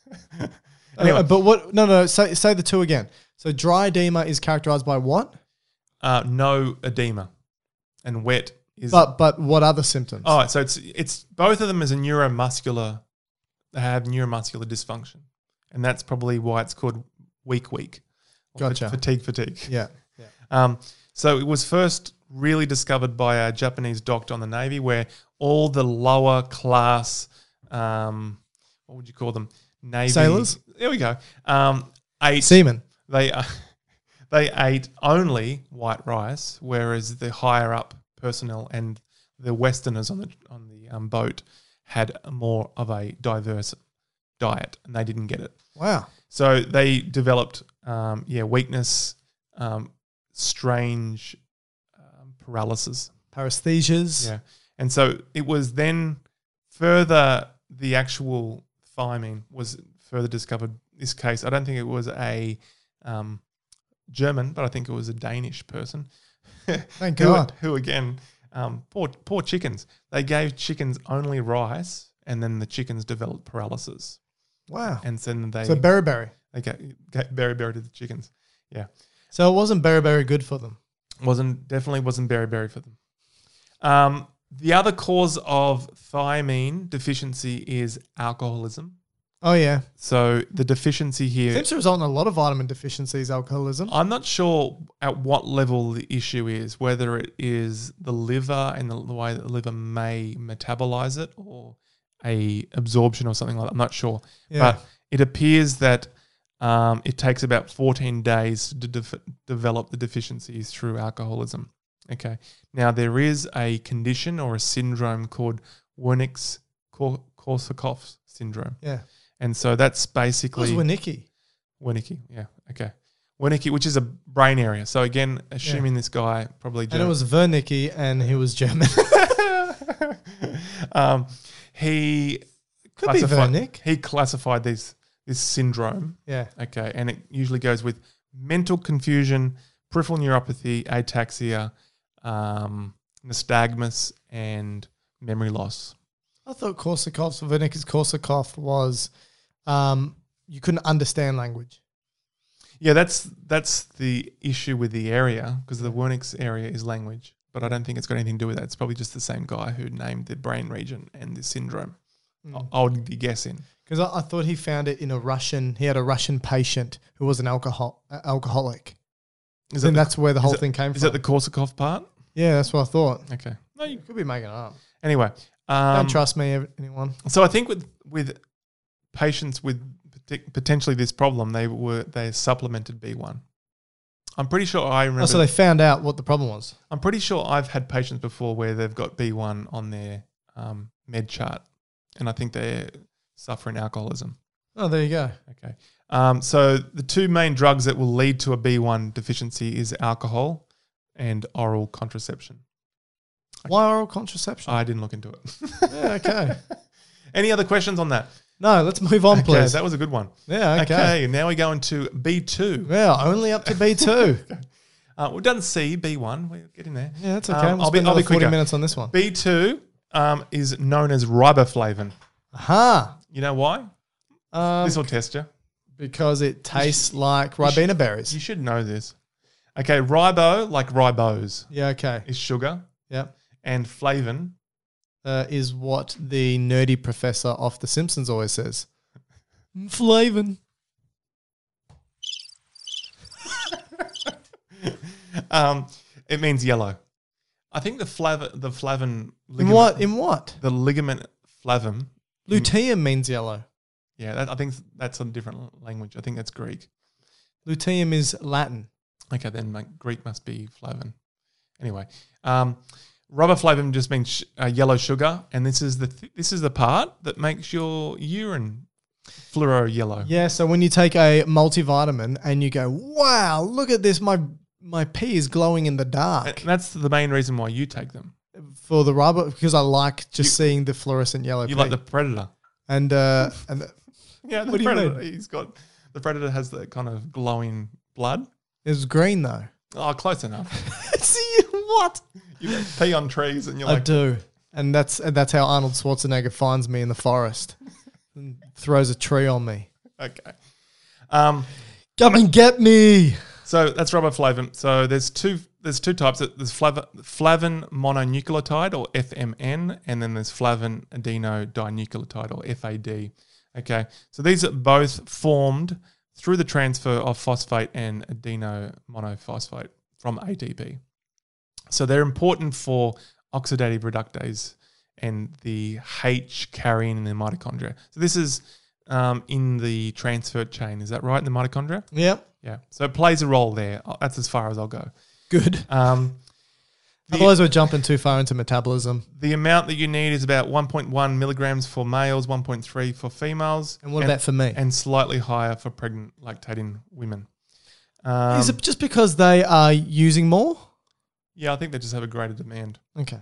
Anyway, anyway, but what? No, no. Say say the two again. So dry edema is characterized by what? uh, no edema, and wet is. But but what other symptoms? Oh, so it's it's both of them is a neuromuscular. They have neuromuscular dysfunction, and that's probably why it's called weak weak. Or Gotcha. Fatigue fatigue. yeah. yeah. Um, so it was first really discovered by a Japanese doctor on the Navy, where all the lower class, um, what would you call them? Navy Sailors? There we go. Um, ate Semen. they uh, they ate only white rice, whereas the higher up personnel and the Westerners on the on the um, boat had more of a diverse diet, and they didn't get it. Wow. So they developed, um, yeah, weakness, um, strange um, paralysis. Paresthesias. Yeah, and so it was then further the actual thiamine was further discovered. This case, I don't think it was a um, German, but I think it was a Danish person. Thank who, God. Who again? Um, poor poor chickens. They gave chickens only rice, and then the chickens developed paralysis, Wow. and then they So beriberi. they get, get beriberi to the chickens. Yeah, So it wasn't beriberi good for them. wasn't definitely wasn't beriberi for them. Um, the other cause of thiamine deficiency is alcoholism. Oh, yeah. So the deficiency here, Seems to result in a lot of vitamin deficiencies, alcoholism. I'm not sure at what level the issue is, whether it is the liver and the, the way that the liver may metabolize it or a absorption or something like that. I'm not sure. Yeah. But it appears that um, it takes about fourteen days to de- develop the deficiencies through alcoholism. Okay. Now, there is a condition or a syndrome called Wernicke-Korsakoff syndrome. Yeah. And so that's It was basically Wernicke. Wernicke, yeah, okay. Wernicke, which is a brain area. So again, assuming this guy probably And it was Wernicke, and he was German. um, he Could be classified, Wernicke. he classified this this syndrome. Yeah. Okay, and it usually goes with mental confusion, peripheral neuropathy, ataxia, um, nystagmus, and memory loss. I thought Korsakoff's, Wernicke's Korsakoff was um, you couldn't understand language. Yeah, that's that's the issue with the area, because the Wernicke's area is language, but I don't think it's got anything to do with that. It's probably just the same guy who named the brain region and the syndrome. Mm. I would be guessing. Because I, I thought he found it in a Russian, he had a Russian patient who was an alcohol uh, alcoholic. Is And that the- that's where the is whole it- thing came Is from. that the Korsakoff part? Yeah, that's what I thought. Okay. No, you, You could be making it up. anyway, um, Don't trust me, ev- anyone. So I think with with patients with partic- potentially this problem, they were they supplemented B one. I'm pretty sure I remember. Oh, so they found out what the problem was. I'm pretty sure I've had patients before where they've got B one on their um, med chart, and I think they're suffering alcoholism. Oh, there you go. Okay. Um, so the two main drugs that will lead to a B one deficiency is alcohol and oral contraception. Why oral contraception? I didn't look into it. yeah, okay. Any other questions on that? No, let's move on, Okay, please. that was a good one. yeah, okay. Okay, now we go into B two. Yeah, only up to B two. Uh, we've done C, B one. We're getting there. Yeah, that's okay. Um, we'll I'll be, spend I'll be another forty quicker. minutes on this one. B two um, is known as riboflavin. Aha. You know why? Um, This will test you. because it tastes like Ribena berries. You should know this. Okay, ribo, like ribose, Yeah, okay. is sugar, Yeah. and flavin Uh, is what the nerdy professor off The Simpsons always says. Flavin. um, it means yellow. I think the flav the flavin In ligament, what? In what? the ligament flavum. Luteum means yellow. Yeah, that, I think that's a different language. I think that's Greek. Luteum is Latin. Okay, then like, Greek must be flavin. Anyway, um, riboflavin just means sh- uh, yellow sugar, and this is the th- this is the part that makes your urine fluoro yellow. Yeah, so when you take a multivitamin and you go, wow, look at this, my my pee is glowing in the And dark. that's the main reason why you take them. For the rubber, because I like just You- seeing the fluorescent yellow You pee. like the predator. and uh, and the, Yeah, the What do you predator. mean? He's got the predator has that kind of glowing blood. it was green though. Oh, close enough. See what? You pee on trees, and you're I like, do, and that's and that's how Arnold Schwarzenegger finds me in the forest and throws a tree on me. okay. Um, Come and get me. so that's riboflavin. So there's two there's two types. There's flav- flavin mononucleotide, or F M N, and then there's flavin adenodinucleotide, or F A D. Okay, so these are both formed through the transfer of phosphate and adenomonophosphate from A T P. So they're important for oxidative reductase and the H carrying in the mitochondria. So this is um, in the transfer chain. Is that right, in the mitochondria? Yep. Yeah. So it plays a role there. Oh, that's as far as I'll go. Good. Um, the, Otherwise, we're jumping too far into metabolism. the amount that you need is about one point one milligrams for males, one point three for females. And what about for me? And slightly higher for pregnant lactating women. Um, Is it just because they are using more? yeah, I think they just have a greater demand. Okay.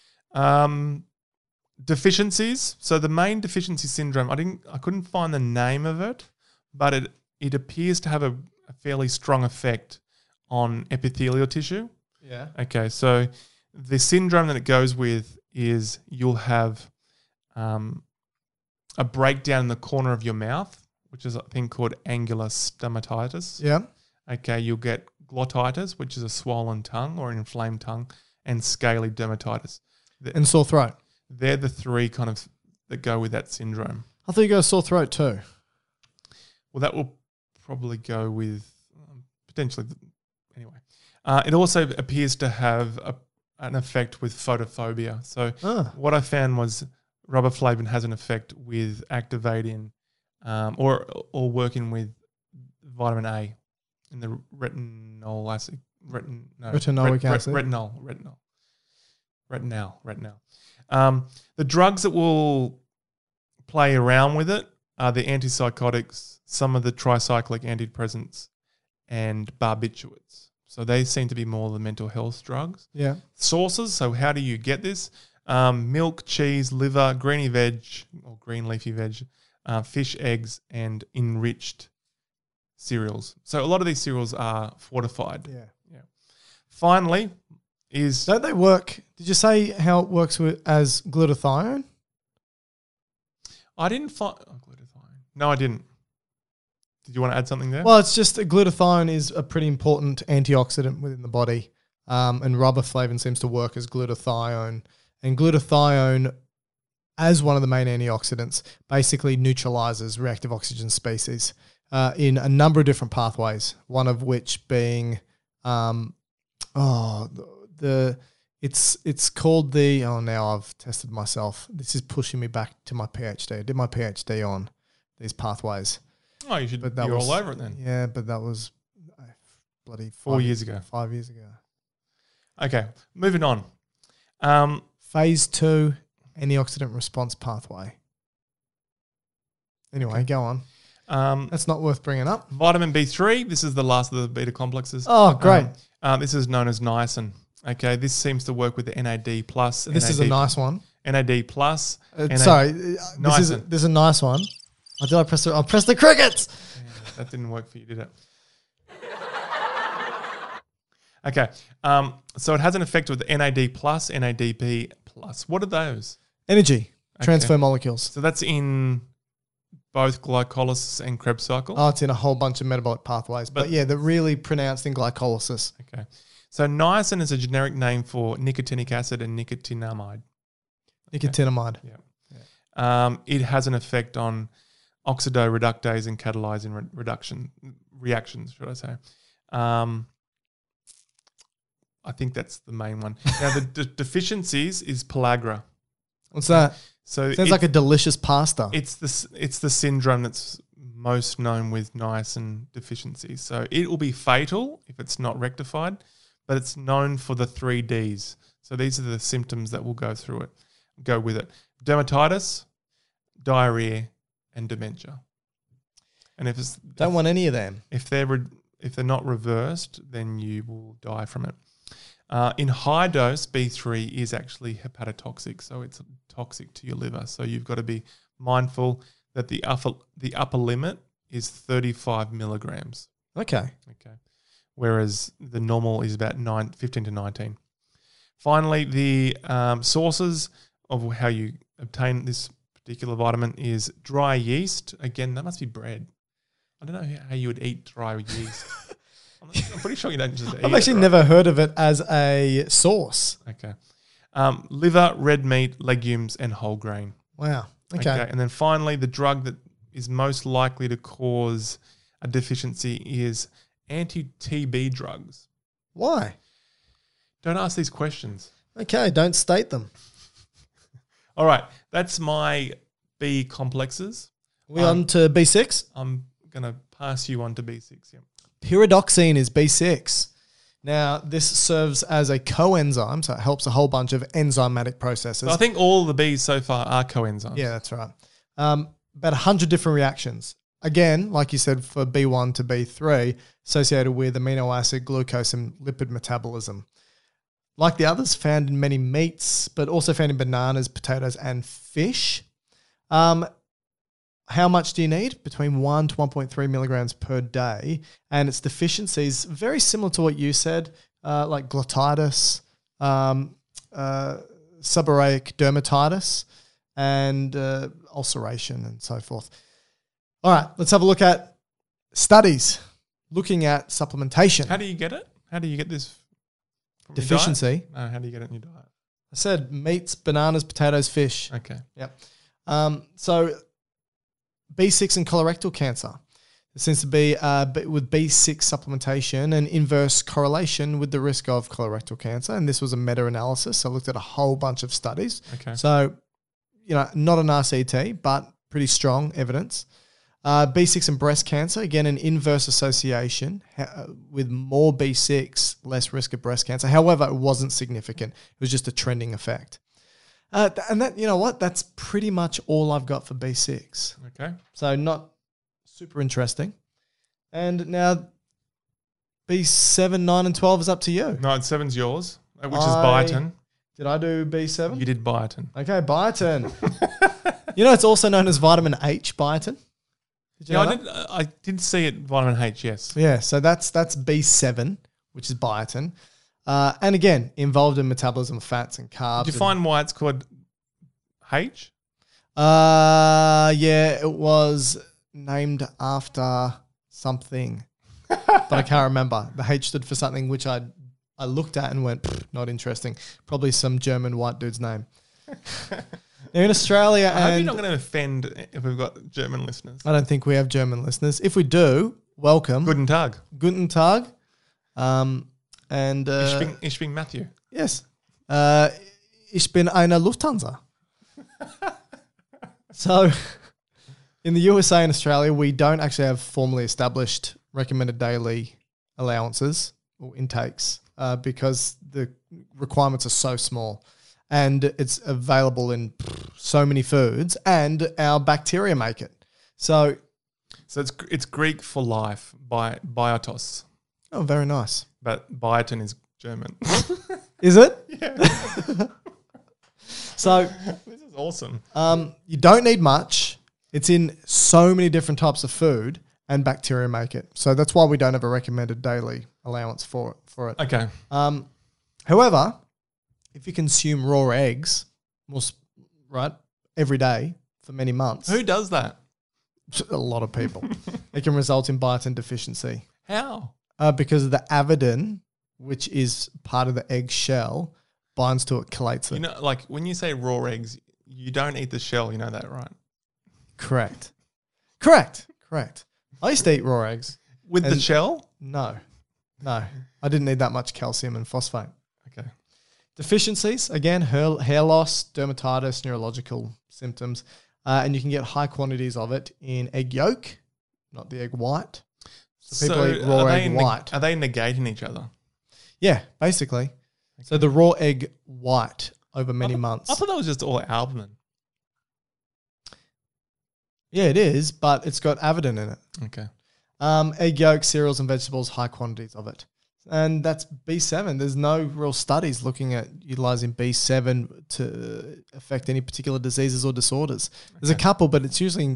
Um, deficiencies. So the main deficiency syndrome, I didn't, I couldn't find the name of it, but it it appears to have a, a fairly strong effect on epithelial tissue. Yeah. Okay, so the syndrome that it goes with is you'll have um, a breakdown in the corner of your mouth, which is a thing called angular stomatitis. Yeah. Okay, you'll get glottitis, which is a swollen tongue or an inflamed tongue, and scaly dermatitis. And sore throat. They're the three kind of that go with that syndrome. I thought you got a sore throat too. Well, that will probably go with um, potentially. Anyway, uh, it also appears to have a, an effect with photophobia. So Ah. what I found was riboflavin has an effect with activating um, or or working with vitamin A in the retinol acid. Retin, no, Retinoic acid? Retinol. Retinol. Retinol. Retinol. Um, the drugs that will play around with it are the antipsychotics, some of the tricyclic antidepressants, and barbiturates. So they seem to be more the mental health drugs. Yeah. Sources, so how do you get this? Um, milk, cheese, liver, greeny veg or green leafy veg, uh, fish, eggs, and enriched cereals. So a lot of these cereals are fortified. Yeah. Yeah. Finally is... Don't they work? Did you say how it works with as glutathione? I didn't find... Oh, glutathione. No, I didn't. Did you want to add something there? Well, it's just that glutathione is a pretty important antioxidant within the body, um, and riboflavin seems to work as glutathione. And glutathione, as one of the main antioxidants, basically neutralizes reactive oxygen species uh, in a number of different pathways. One of which being, um, oh, the, the it's it's called the. Oh, now I've tested myself. This is pushing me back to my PhD. I did my PhD on these pathways. Oh, you should. But that You're was, all over it then. Yeah, but that was uh, bloody five, Four years ago. Five years ago. Okay, moving on. Um, Phase two, antioxidant response pathway. Anyway, Okay. go on. um, That's not worth bringing up. vitamin B three. This is the last of the beta complexes. Oh, great. Um, uh, this is known as niacin. Okay, this seems to work with the N A D plus. This is a nice one. N A D plus. Uh, N A- sorry, uh, this is, Niacin. this is a nice one. Oh, did I press the, I pressed the crickets. Yeah, that didn't work for you, did it? Okay, um, so it has an effect with N A D plus, N A D P plus. What are those? Energy, transfer molecules. So that's in both glycolysis and Krebs cycle. Oh, it's in a whole bunch of metabolic pathways. But, But- yeah, they're really pronounced in glycolysis. Okay, so niacin is a generic name for nicotinic acid and nicotinamide. Nicotinamide. Yeah. Um, it has an effect on oxidoreductase and catalyzing re- reduction reactions, should I say? Um, I think that's the main one. Now, the de- deficiencies is pellagra. What's that? So Sounds it- like a delicious pasta. it's the s- it's the syndrome that's most known with niacin deficiency. So it will be fatal if it's not rectified, but it's known for the three Ds. So these are the symptoms that will go through it, go with it: dermatitis, diarrhea, and dementia. And if it's Don't want any of them. if they're re- if they're not reversed, then you will die from it. Uh, in high dose, B three is actually hepatotoxic, so it's toxic to your liver. So you've got to be mindful that the upper the upper limit is thirty-five milligrams. Okay. Okay, whereas the normal is about nine, fifteen to nineteen. Finally, the um, sources of how you obtain this particular vitamin is dry yeast. Again, that must be bread. I don't know how you would eat dry yeast. I'm, I'm pretty sure you don't just eat I've it, actually right? never heard of it as a source. Okay. Um, liver, red meat, legumes, and whole grain. Wow. Okay. And then finally, the drug that is most likely to cause a deficiency is anti-T B drugs. Why? Don't ask these questions. Okay, don't state them. All right. That's my B complexes. We Um, on to B six? I'm going to pass you on to B six. Yeah. Pyridoxine is B six. Now, this serves as a coenzyme, so it helps a whole bunch of enzymatic processes. So I think all the Bs so far are coenzymes. Yeah, that's right. Um, about one hundred different reactions. Again, like you said, for B one to B three, associated with amino acid, glucose, and lipid metabolism. Like the others, found in many meats, but also found in bananas, potatoes, and fish. Um, how much do you need? Between one to one point three milligrams per day. And its deficiencies, very similar to what you said, uh, like glottitis, um, uh, seborrheic dermatitis, and uh, ulceration and so forth. All right, let's have a look at studies looking at supplementation. How do you get it? How do you get this from your Deficiency. diet? No, how do you get it in your diet? I said meats, bananas, potatoes, fish. Okay. Yep. Um, so B six and colorectal cancer. There seems to be, uh, b- with B six supplementation, an inverse correlation with the risk of colorectal cancer. And this was a meta-analysis. So I looked at a whole bunch of studies. Okay. So, you know, not an R C T, but pretty strong evidence. Uh, B six and breast cancer, again, an inverse association ha- with more B six, less risk of breast cancer. However, it wasn't significant. It was just a trending effect. Uh, th- and that, you know what? That's pretty much all I've got for B six. Okay. So not super interesting. And now B seven, nine, and twelve is up to you. No, seven's yours, uh, which is I- biotin. Did I do B seven? You did biotin. Okay, biotin. You know, it's also known as vitamin H, biotin. Did you Yeah, know I that? did. uh, I did see it. Vitamin H. Yes. Yeah, so that's that's B seven, which is biotin. Uh, and again, involved in metabolism of fats and carbs. Did you find why it's called H? Uh, yeah, it was named after something, but I can't remember. The H stood for something which I I looked at and went, "Pfft, not interesting. Probably some German white dude's name. Now in Australia, I hope you're and not going to offend if we've got German listeners. I don't think we have German listeners. If we do, welcome. Guten Tag. Guten Tag. Um, and uh, Ich bin, ich bin Matthew. yes, uh, ich bin eine Lufthansa. So, in the U S A and Australia, we don't actually have formally established recommended daily allowances or intakes uh, because the requirements are so small. And it's available in so many foods, and our bacteria make it. So, So it's it's Greek for life, bi, biotos, oh, very nice. but biotin is German. Is it? Yeah. So, This is awesome. um, you don't need much. It's in so many different types of food, and bacteria make it. So that's why we don't have a recommended daily allowance for for it. Okay. Um, however, if you consume raw eggs, most, right, every day for many months, Who does that? a lot of people, it can result in biotin deficiency How? uh, because of the avidin, which is part of the egg shell, binds to it, chelates it. You know, like when you say raw eggs, you don't eat the shell. You know that, right? Correct. Correct. Correct. I used to eat raw eggs. With the And- shell? No, no, I didn't need that much calcium and phosphate. Okay. Deficiencies, again, hair, hair loss, dermatitis, neurological symptoms, uh, and you can get high quantities of it in egg yolk, not the egg white. So people eat raw are they egg neg- white. Are they negating each other? Yeah, basically. So the raw egg white over many I thought, months. I thought that was just all albumin. Yeah, it is, but it's got avidin in it. Okay. Um, egg yolk, cereals and vegetables, high quantities of it. And that's B seven. There's no real studies looking at utilizing B seven to affect any particular diseases or disorders. There's a couple, but it's usually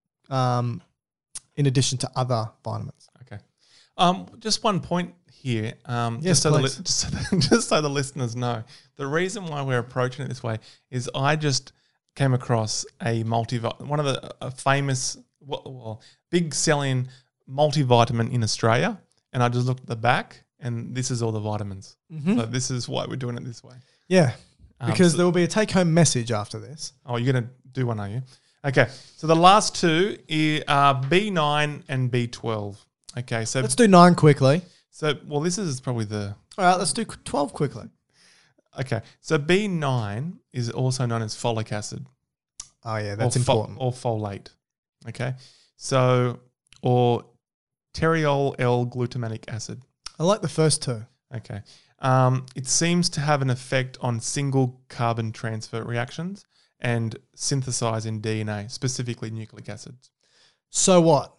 um, in addition to other vitamins. Okay. Um, just one point here. Um, Yes, just so the li- please. just, so the, just so the listeners know, the reason why we're approaching it this way is I just came across a multivitamin, one of the a famous, well, well, big selling multivitamin in Australia, and I just looked at the back, and this is all the vitamins. So this is why we're doing it this way. Yeah, Um, because so- there will be a take-home message after this. Oh, you're going to do one, are you? Okay. So the last two i- are B nine and B twelve. Okay. So, Let's do nine quickly. so well, this is probably the, All right, let's do twelve quickly. okay. So B nine is also known as folic acid. Oh, yeah, that's or fo- important. or folate. Okay. So, or Teriol L-glutamic acid. I like the first two. Okay. Um, it seems to have an effect on single carbon transfer reactions and synthesizing D N A, specifically nucleic acids. So what?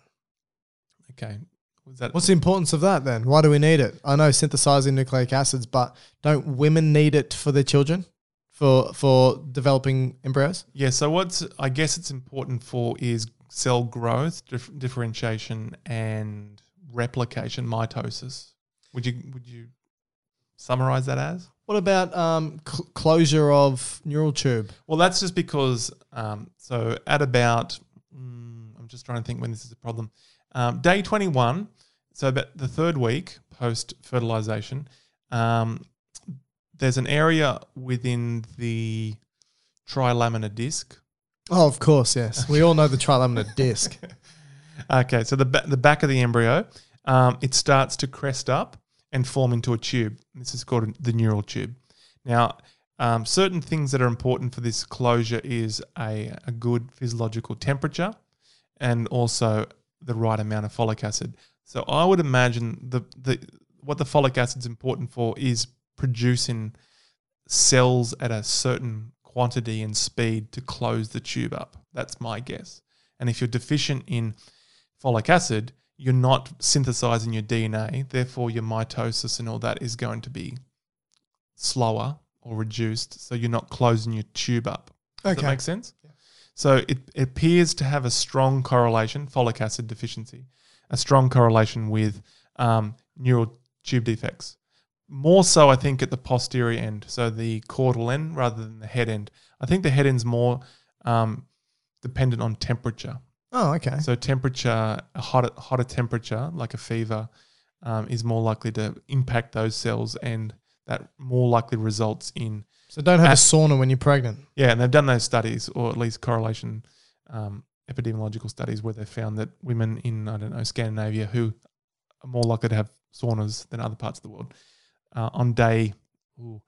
Okay. Was that What's the importance of that then? Why do we need it? I know synthesizing nucleic acids, but don't women need it for their children, for for developing embryos? Yeah, so what's I guess it's important for is cell growth, dif- differentiation, and replication, mitosis. Would you would you summarize that as? What about um, cl- closure of neural tube? Well, that's just because um, so at about mm, I'm just trying to think when this is a problem. Um, day twenty-one, so about the third week post fertilization, um, there's an area within the trilaminar disc. Oh, of course, yes. We all know the trilaminate disc. Okay, so the ba- the back of the embryo, um, it starts to crest up and form into a tube. This is called the neural tube. Now, um, certain things that are important for this closure is a, a good physiological temperature and also the right amount of folic acid. So I would imagine the the what the folic acid is important for is producing cells at a certain quantity and speed to close the tube up. That's my guess. And if you're deficient in folic acid, you're not synthesizing your D N A, therefore your mitosis and all that is going to be slower or reduced, so you're not closing your tube up. Does Okay. that make sense? Yeah. So it, it appears to have a strong correlation, folic acid deficiency, a strong correlation with um, neural tube defects. More so, I think, at the posterior end, so the caudal end rather than the head end. I think the head end's more um, dependent on temperature. Oh, okay. So temperature, a hotter, hotter temperature, like a fever, um, is more likely to impact those cells, and that more likely results in... So don't have at- a sauna when you're pregnant. Yeah, and they've done those studies, or at least correlation um, epidemiological studies, where they found that women in, I don't know, Scandinavia who are more likely to have saunas than other parts of the world, uh, on day ooh,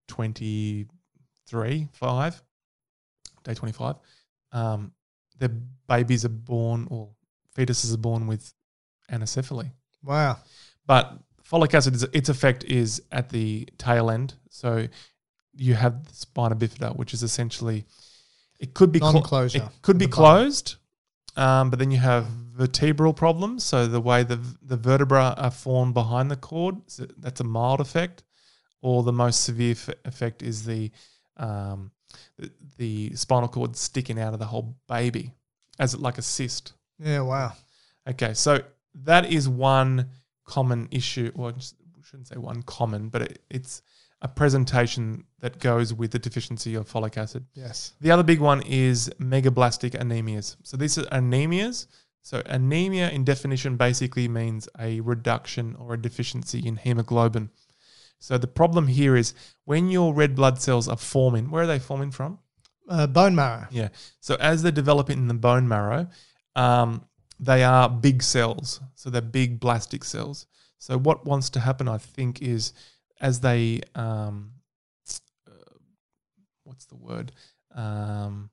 twenty-three, five, day twenty-five, um, their babies are born, or fetuses are born with anencephaly. Wow. But folic acid, is, its effect is at the tail end. So you have the spina bifida, which is essentially, it could be clo- Non-closure it could of be the bone. closed, um, but then you have vertebral problems. So the way the the vertebra are formed behind the cord, so that's a mild effect. Or the most severe f- effect is the, um, the the spinal cord sticking out of the whole baby as like a cyst. Yeah, wow. Okay, so that is one common issue, or I just shouldn't say one common, but it, it's a presentation that goes with the deficiency of folic acid. Yes. The other big one is megablastic anemias. So these are anemias. So anemia in definition basically means a reduction or a deficiency in hemoglobin. So the problem here is when your red blood cells are forming, where are they forming from? Uh, bone marrow. Yeah. So as they're developing in the bone marrow, um, they are big cells. So they're big blastic cells. So what wants to happen, I think, is as they, um, uh, what's the word? Um,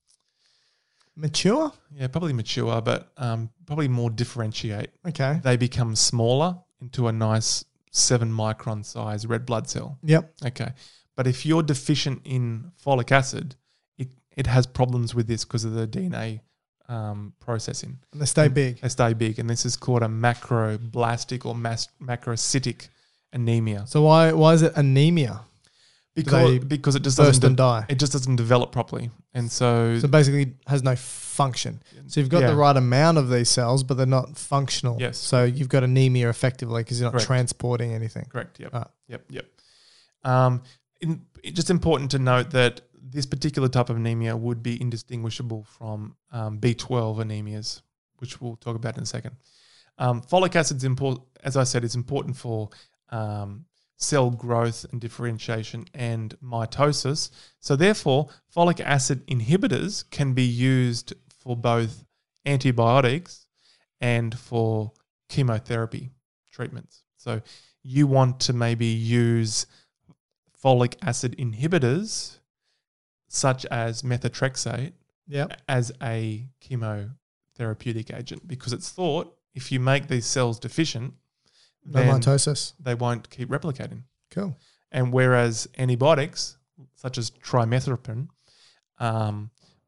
Mature? yeah, probably mature, but um, probably more differentiate. Okay. They become smaller into a nice seven micron size red blood cell. Yep. Okay. But if you're deficient in folic acid, it, it has problems with this because of the D N A um, processing. And they stay big. They stay big. And this is called a macroblastic or mas- macrocytic anemia. So why why is it anemia? Because, they because it just burst doesn't and die? It just doesn't develop properly. And so, So basically has no function. So you've got Yeah. the right amount of these cells, but they're not functional. Yes. So you've got anemia effectively because you're not Correct. transporting anything. correct. Yep. Ah. Yep. Yep. Um, in, it's just important to note that this particular type of anemia would be indistinguishable from um, B twelve anemias, which we'll talk about in a second. Um, folic acid is important, as I said, it's important for um, cell growth and differentiation and mitosis. So therefore, folic acid inhibitors can be used for both antibiotics and for chemotherapy treatments. So you want to maybe use folic acid inhibitors such as methotrexate Yep. as a chemotherapeutic agent, because it's thought if you make these cells deficient, No then mitosis. they won't keep replicating. Cool. And whereas antibiotics, such as trimethoprim, um,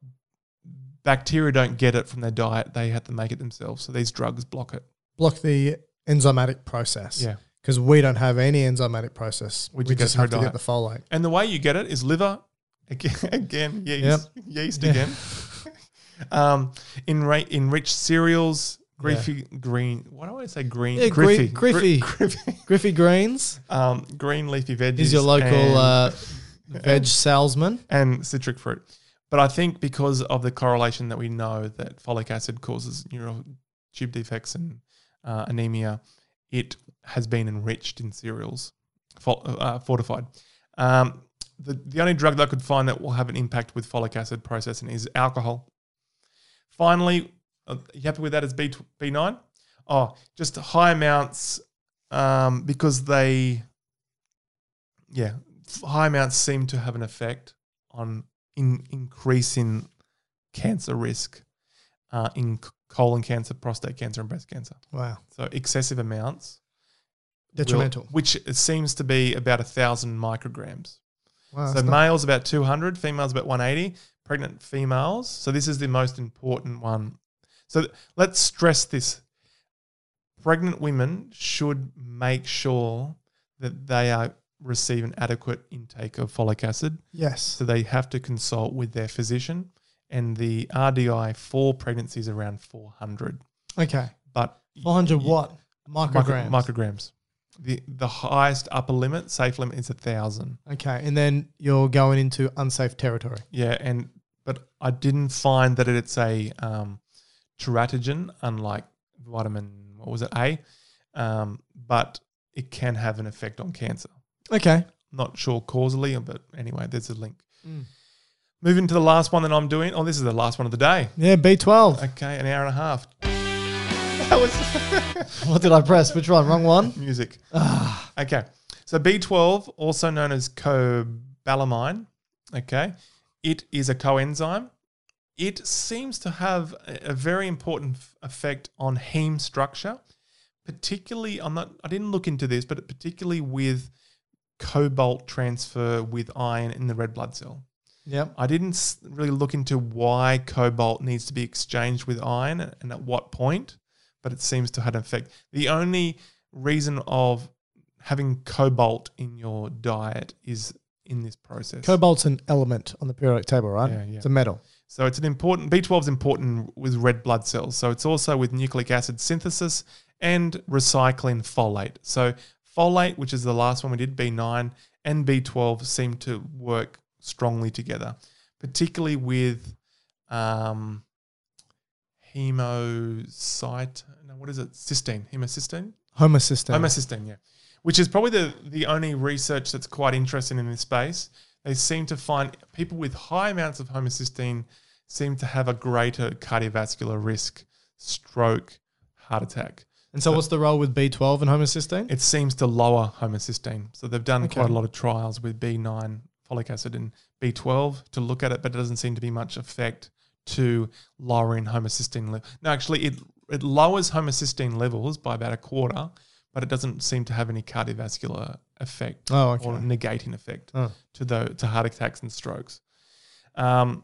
bacteria don't get it from their diet; they have to make it themselves. So these drugs block it. Block the enzymatic process. Yeah. Because we don't have any enzymatic process. We We, just get just through have to diet. get the folate. And the way you get it is liver, again, again yeast, yeast Yeah. again. um, in ra- enriched cereals, griffy green. Why do I say green? Yeah, Griffy, Griffy. Gri- Griffy. Griffy Greens Um, green leafy veggies. is your local and, uh, veg salesman. and citric fruit. But I think because of the correlation that we know that folic acid causes neural tube defects and uh, anemia, it has been enriched in cereals, fo- uh, fortified. Um, the, the only drug that I could find that will have an impact with folic acid processing is alcohol. Finally, uh, you happy with that as B, B9? Oh, just high amounts um, because they, yeah, high amounts seem to have an effect on in increasing cancer risk uh, in colon cancer, prostate cancer, and breast cancer. Wow. So excessive amounts. Detrimental. Will, which seems to be about one thousand micrograms. Wow, so not- males about two hundred, females about one eighty, pregnant females. So this is the most important one. So th- let's stress this. Pregnant women should make sure that they are receiving adequate intake of folic acid. Yes. So they have to consult with their physician, and the R D I for pregnancy is around four hundred. Okay. But four hundred y- what? Micrograms. Micro, micrograms. The the highest upper limit, safe limit, is a thousand. Okay, and then you're going into unsafe territory. Yeah, and but I didn't find that it's a um, teratogen, unlike vitamin, what was it, A? Um, but it can have an effect on cancer. Okay. Not sure causally, but anyway, there's a link. Mm. Moving to the last one that I'm doing. Oh, this is the last one of the day. Yeah, B twelve. Okay, an hour and a half. That was What did I press? Which one? Wrong one? music. Okay, so B twelve, also known as cobalamin, okay, it is a coenzyme. It seems to have a, a very important f- effect on heme structure, particularly, I'm not, I didn't look into this, but particularly with cobalt transfer with iron in the red blood cell. Yep. I didn't s- really look into why cobalt needs to be exchanged with iron and at what point, but it seems to have an effect. The only reason of having cobalt in your diet is in this process. Cobalt's an element on the periodic table, right? Yeah, yeah. It's a metal. So it's an important, B twelve is important with red blood cells. So it's also with nucleic acid synthesis and recycling folate. So folate, which is the last one we did, B nine, and B twelve seem to work strongly together, particularly with um, hemocyte, no, what is it? Cysteine, hemocysteine? Homocysteine. Homocysteine, yeah. Which is probably the, the only research that's quite interesting in this space. They seem to find people with high amounts of homocysteine seem to have a greater cardiovascular risk, stroke, heart attack. And so, what's the role with B twelve and homocysteine? It seems to lower homocysteine. So they've done Okay. quite a lot of trials with B nine, folic acid, and B twelve to look at it, but it doesn't seem to be much effect to lowering homocysteine level. No, actually, it it lowers homocysteine levels by about a quarter, but it doesn't seem to have any cardiovascular effect Oh, okay. or negating effect Oh. to the to heart attacks and strokes. Um,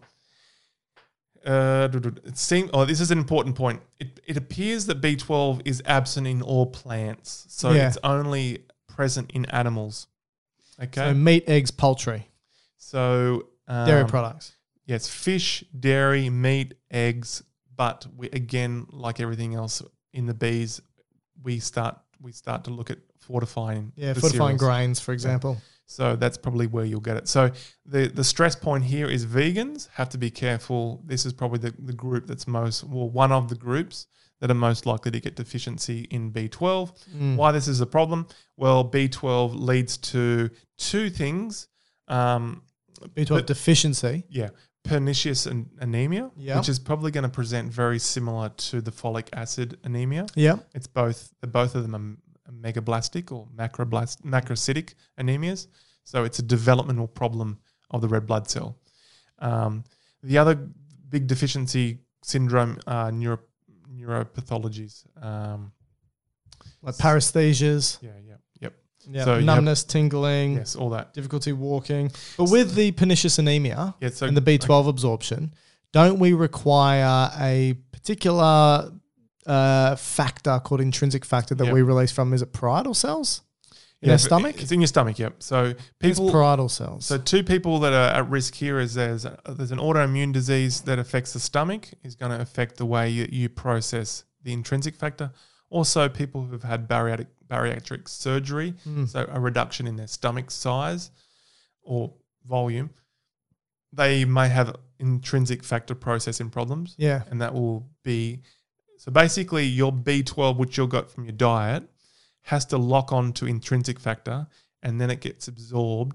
uh, it seems. Oh, this is an important point. It it appears that B twelve is absent in all plants, so Yeah. it's only present in animals. Okay, So, meat, eggs, poultry, so um, dairy products. Yes, fish, dairy, meat, eggs. But we, again, like everything else in the bees, we start we start to look at fortifying. Yeah, the fortifying cereals. grains, for example. So that's probably where you'll get it. So the, the stress point here is vegans have to be careful. This is probably the, the group that's most, well, one of the groups that are most likely to get deficiency in B twelve. Mm. Why this is a problem? Well, B twelve leads to two things. Um, B twelve but- deficiency. yeah, pernicious an- anemia, Yeah. which is probably going to present very similar to the folic acid anemia. Yeah. It's both, both of them are megablastic or macroblast, macrocytic anemias. So it's a developmental problem of the red blood cell. Um, the other big deficiency syndrome are neuro, neuropathologies. Um, Like paresthesias. yeah, yeah, yep. Yeah. So you have- numbness, tingling, Yes, all that. difficulty walking. But with the pernicious anemia Yeah, so and the B twelve absorption, don't we require a particular uh, factor called intrinsic factor that Yeah. we release from, is it parietal cells? In yeah, our if- stomach? It's in your stomach, yep. So It's people, parietal cells. so two people that are at risk here is there's a, there's an autoimmune disease that affects the stomach, is going to affect the way you, you process the intrinsic factor. Also, people who've had bariatric bariatric surgery, Mm. so a reduction in their stomach size or volume, they may have intrinsic factor processing problems. Yeah. And that will be, so basically your B twelve, which you'll got from your diet, has to lock on to intrinsic factor, and then it gets absorbed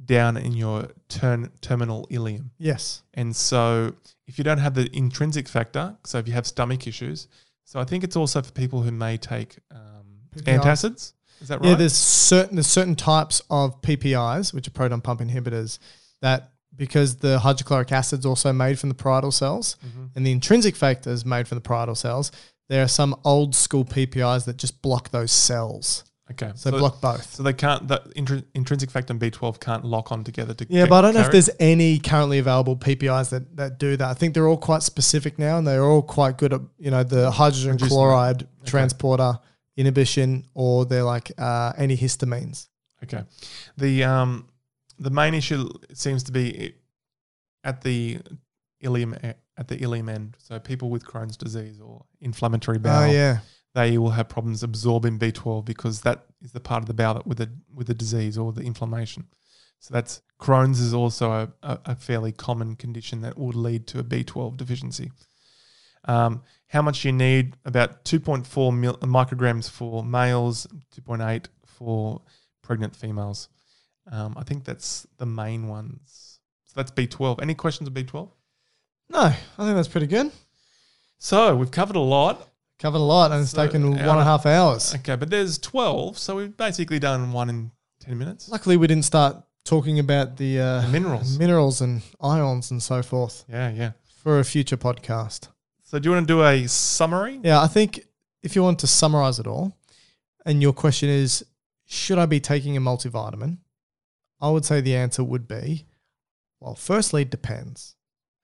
down in your turn, terminal ileum. Yes. And so if you don't have the intrinsic factor, so if you have stomach issues, so I think it's also for people who may take um, P P Is. antacids. Is that right? Yeah, there's certain there's certain types of P P Is, which are proton pump inhibitors, that because the hydrochloric acid is also made from the parietal cells Mm-hmm. and the intrinsic factor is made from the parietal cells, there are some old school P P Is that just block those cells. Okay. So, block both. So they can't, the intr- intrinsic factor and B twelve can't lock on together to Yeah, ca- but I don't know if carry? there's any currently available P P Is that, that do that. I think they're all quite specific now, and they're all quite good at, you know, the hydrogen Reducing chloride Okay. transporter inhibition, or they're like uh, antihistamines. Okay. The um the main issue seems to be at the ileum at the ileum end. So people with Crohn's disease or inflammatory bowel, Oh, yeah. they will have problems absorbing B twelve because that is the part of the bowel that with the with the disease or the inflammation. So that's Crohn's is also a, a, a fairly common condition that will lead to a B twelve deficiency. Um, how much you need? About two point four mil- micrograms for males, two point eight for pregnant females. Um, I think that's the main ones. So that's B twelve. Any questions on B twelve? No, I think that's pretty good. So we've covered a lot. Covered a lot, and it's So, taken one uh, and a half hours. Okay, but there's twelve, so we've basically done one in ten minutes. Luckily, we didn't start talking about the, uh, The minerals. minerals and ions and so forth Yeah, yeah. for a future podcast. So do you want to do a summary? Yeah, I think if you want to summarize it all, and your question is, should I be taking a multivitamin? I would say the answer would be, well, firstly, it depends.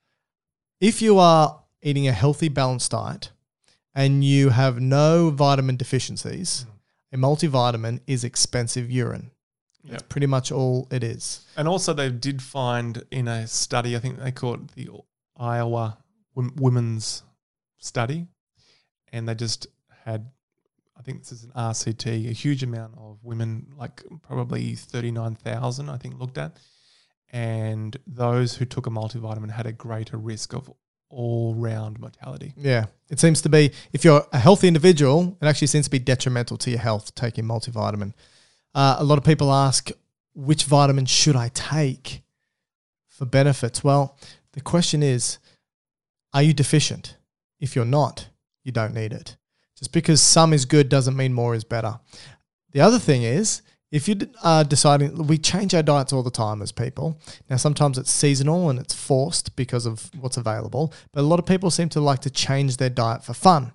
If you are eating a healthy, balanced diet and you have no vitamin deficiencies, a multivitamin is expensive urine. That's Yep. pretty much all it is. And also they did find in a study, I think they call it the Iowa Wom- Women's Study, and they just had, I think this is an R C T, a huge amount of women, like probably thirty-nine thousand, I think, looked at. And those who took a multivitamin had a greater risk of all-round mortality. Yeah. It seems to be, if you're a healthy individual, it actually seems to be detrimental to your health taking multivitamin. Uh, a lot of people ask, which vitamin should I take for benefits? Well, the question is, are you deficient? If you're not, you don't need it. Just because some is good doesn't mean more is better. The other thing is, if you are deciding, we change our diets all the time as people. Now, sometimes it's seasonal and it's forced because of what's available, but a lot of people seem to like to change their diet for fun.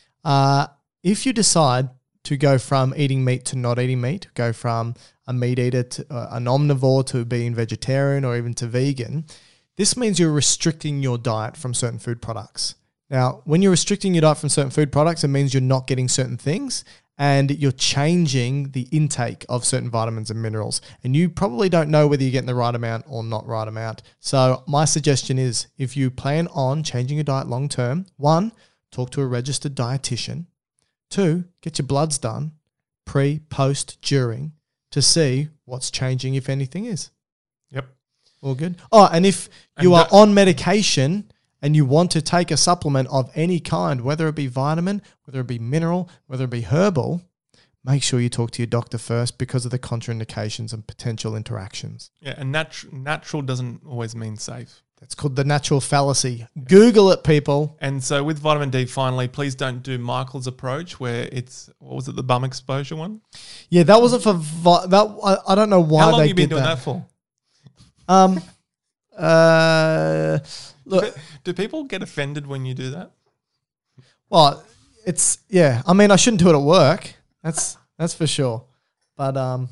Uh, if you decide to go from eating meat to not eating meat, go from a meat eater to uh, an omnivore to being vegetarian or even to vegan, this means you're restricting your diet from certain food products. Now, when you're restricting your diet from certain food products, it means you're not getting certain things and you're changing the intake of certain vitamins and minerals. And you probably don't know whether you're getting the right amount or not right amount. So my suggestion is, if you plan on changing your diet long term, one, talk to a registered dietitian. Two, get your bloods done pre, post, during to see what's changing, if anything is. Yep. All good. Oh, and if And you are that- on medication and you want to take a supplement of any kind, whether it be vitamin, whether it be mineral, whether it be herbal, make sure you talk to your doctor first because of the contraindications and potential interactions. Yeah, and nat- natural doesn't always mean safe. That's called the natural fallacy. Google it, people. And so with vitamin D, finally, please don't do Michael's approach where it's, what was it, the bum exposure one? Yeah, that wasn't for vi- that. I, I don't know why How long they have you been did doing that. that for? Um, uh, look, Do people get offended when you do that? well, it's yeah. I mean, I shouldn't do it at work. That's that's for sure. But um,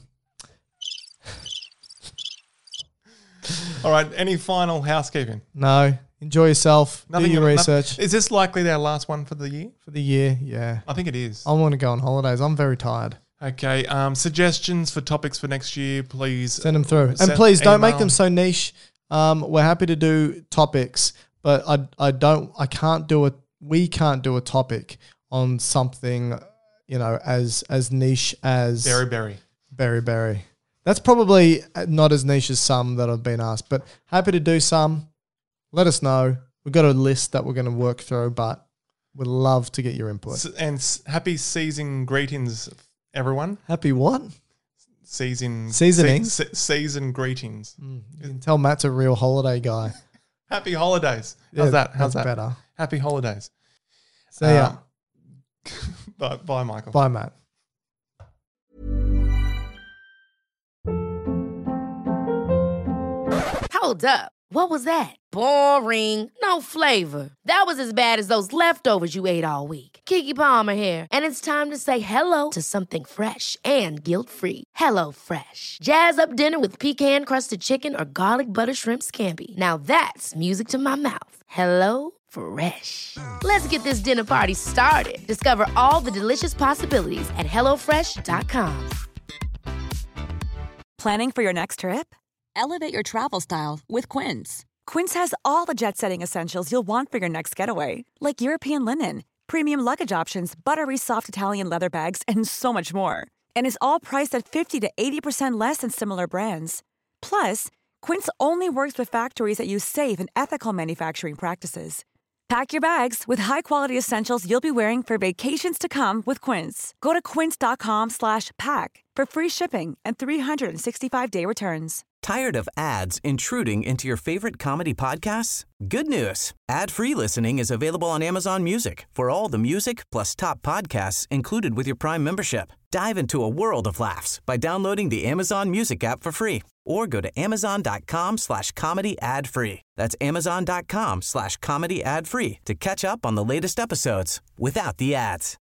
All right, any final housekeeping? no. Enjoy yourself. do your noth- research Is this likely our last one for the year? for the year. Yeah, I think it is. I want to go on holidays. I'm very tired. Okay, um, suggestions for topics for next year, please. Send them through, and Send please don't make email. them so niche. Um, we're happy to do topics, but I I don't I can't do it. We can't do a topic on something, you know, as as niche as Berry Berry. Berry Berry. That's probably not as niche as some that have been asked, but happy to do some. Let us know. We've got a list that we're going to work through, but we'd love to get your input. S- And s- happy season greetings, everyone. Happy what? season Seasonings? se- se- season greetings. Mm, you can tell Matt's a real holiday guy. Happy holidays. Yeah, How's that? How's that's that? better. Happy holidays. So yeah, Um, bye, bye, Michael. bye, Matt. Hold up. What was that? Boring. No flavor. That was as bad as those leftovers you ate all week. Keke Palmer here, and it's time to say hello to something fresh and guilt-free. Hello Fresh. Jazz up dinner with pecan-crusted chicken or garlic butter shrimp scampi. Now that's music to my mouth. Hello Fresh. Let's get this dinner party started. Discover all the delicious possibilities at hello fresh dot com. Planning for your next trip? Elevate your travel style with Quince. Quince has all the jet-setting essentials you'll want for your next getaway, like European linen, premium luggage options, buttery soft Italian leather bags, and so much more. And is all priced at fifty to eighty percent less than similar brands. Plus, Quince only works with factories that use safe and ethical manufacturing practices. Pack your bags with high-quality essentials you'll be wearing for vacations to come with Quince. Go to quince.com slash pack for free shipping and three sixty-five day returns. Tired of ads intruding into your favorite comedy podcasts? Good news. Ad-free listening is available on Amazon Music for all the music plus top podcasts included with your Prime membership. Dive into a world of laughs by downloading the Amazon Music app for free or go to amazon.com slash comedy ad free. That's amazon.com slash comedy ad free to catch up on the latest episodes without the ads.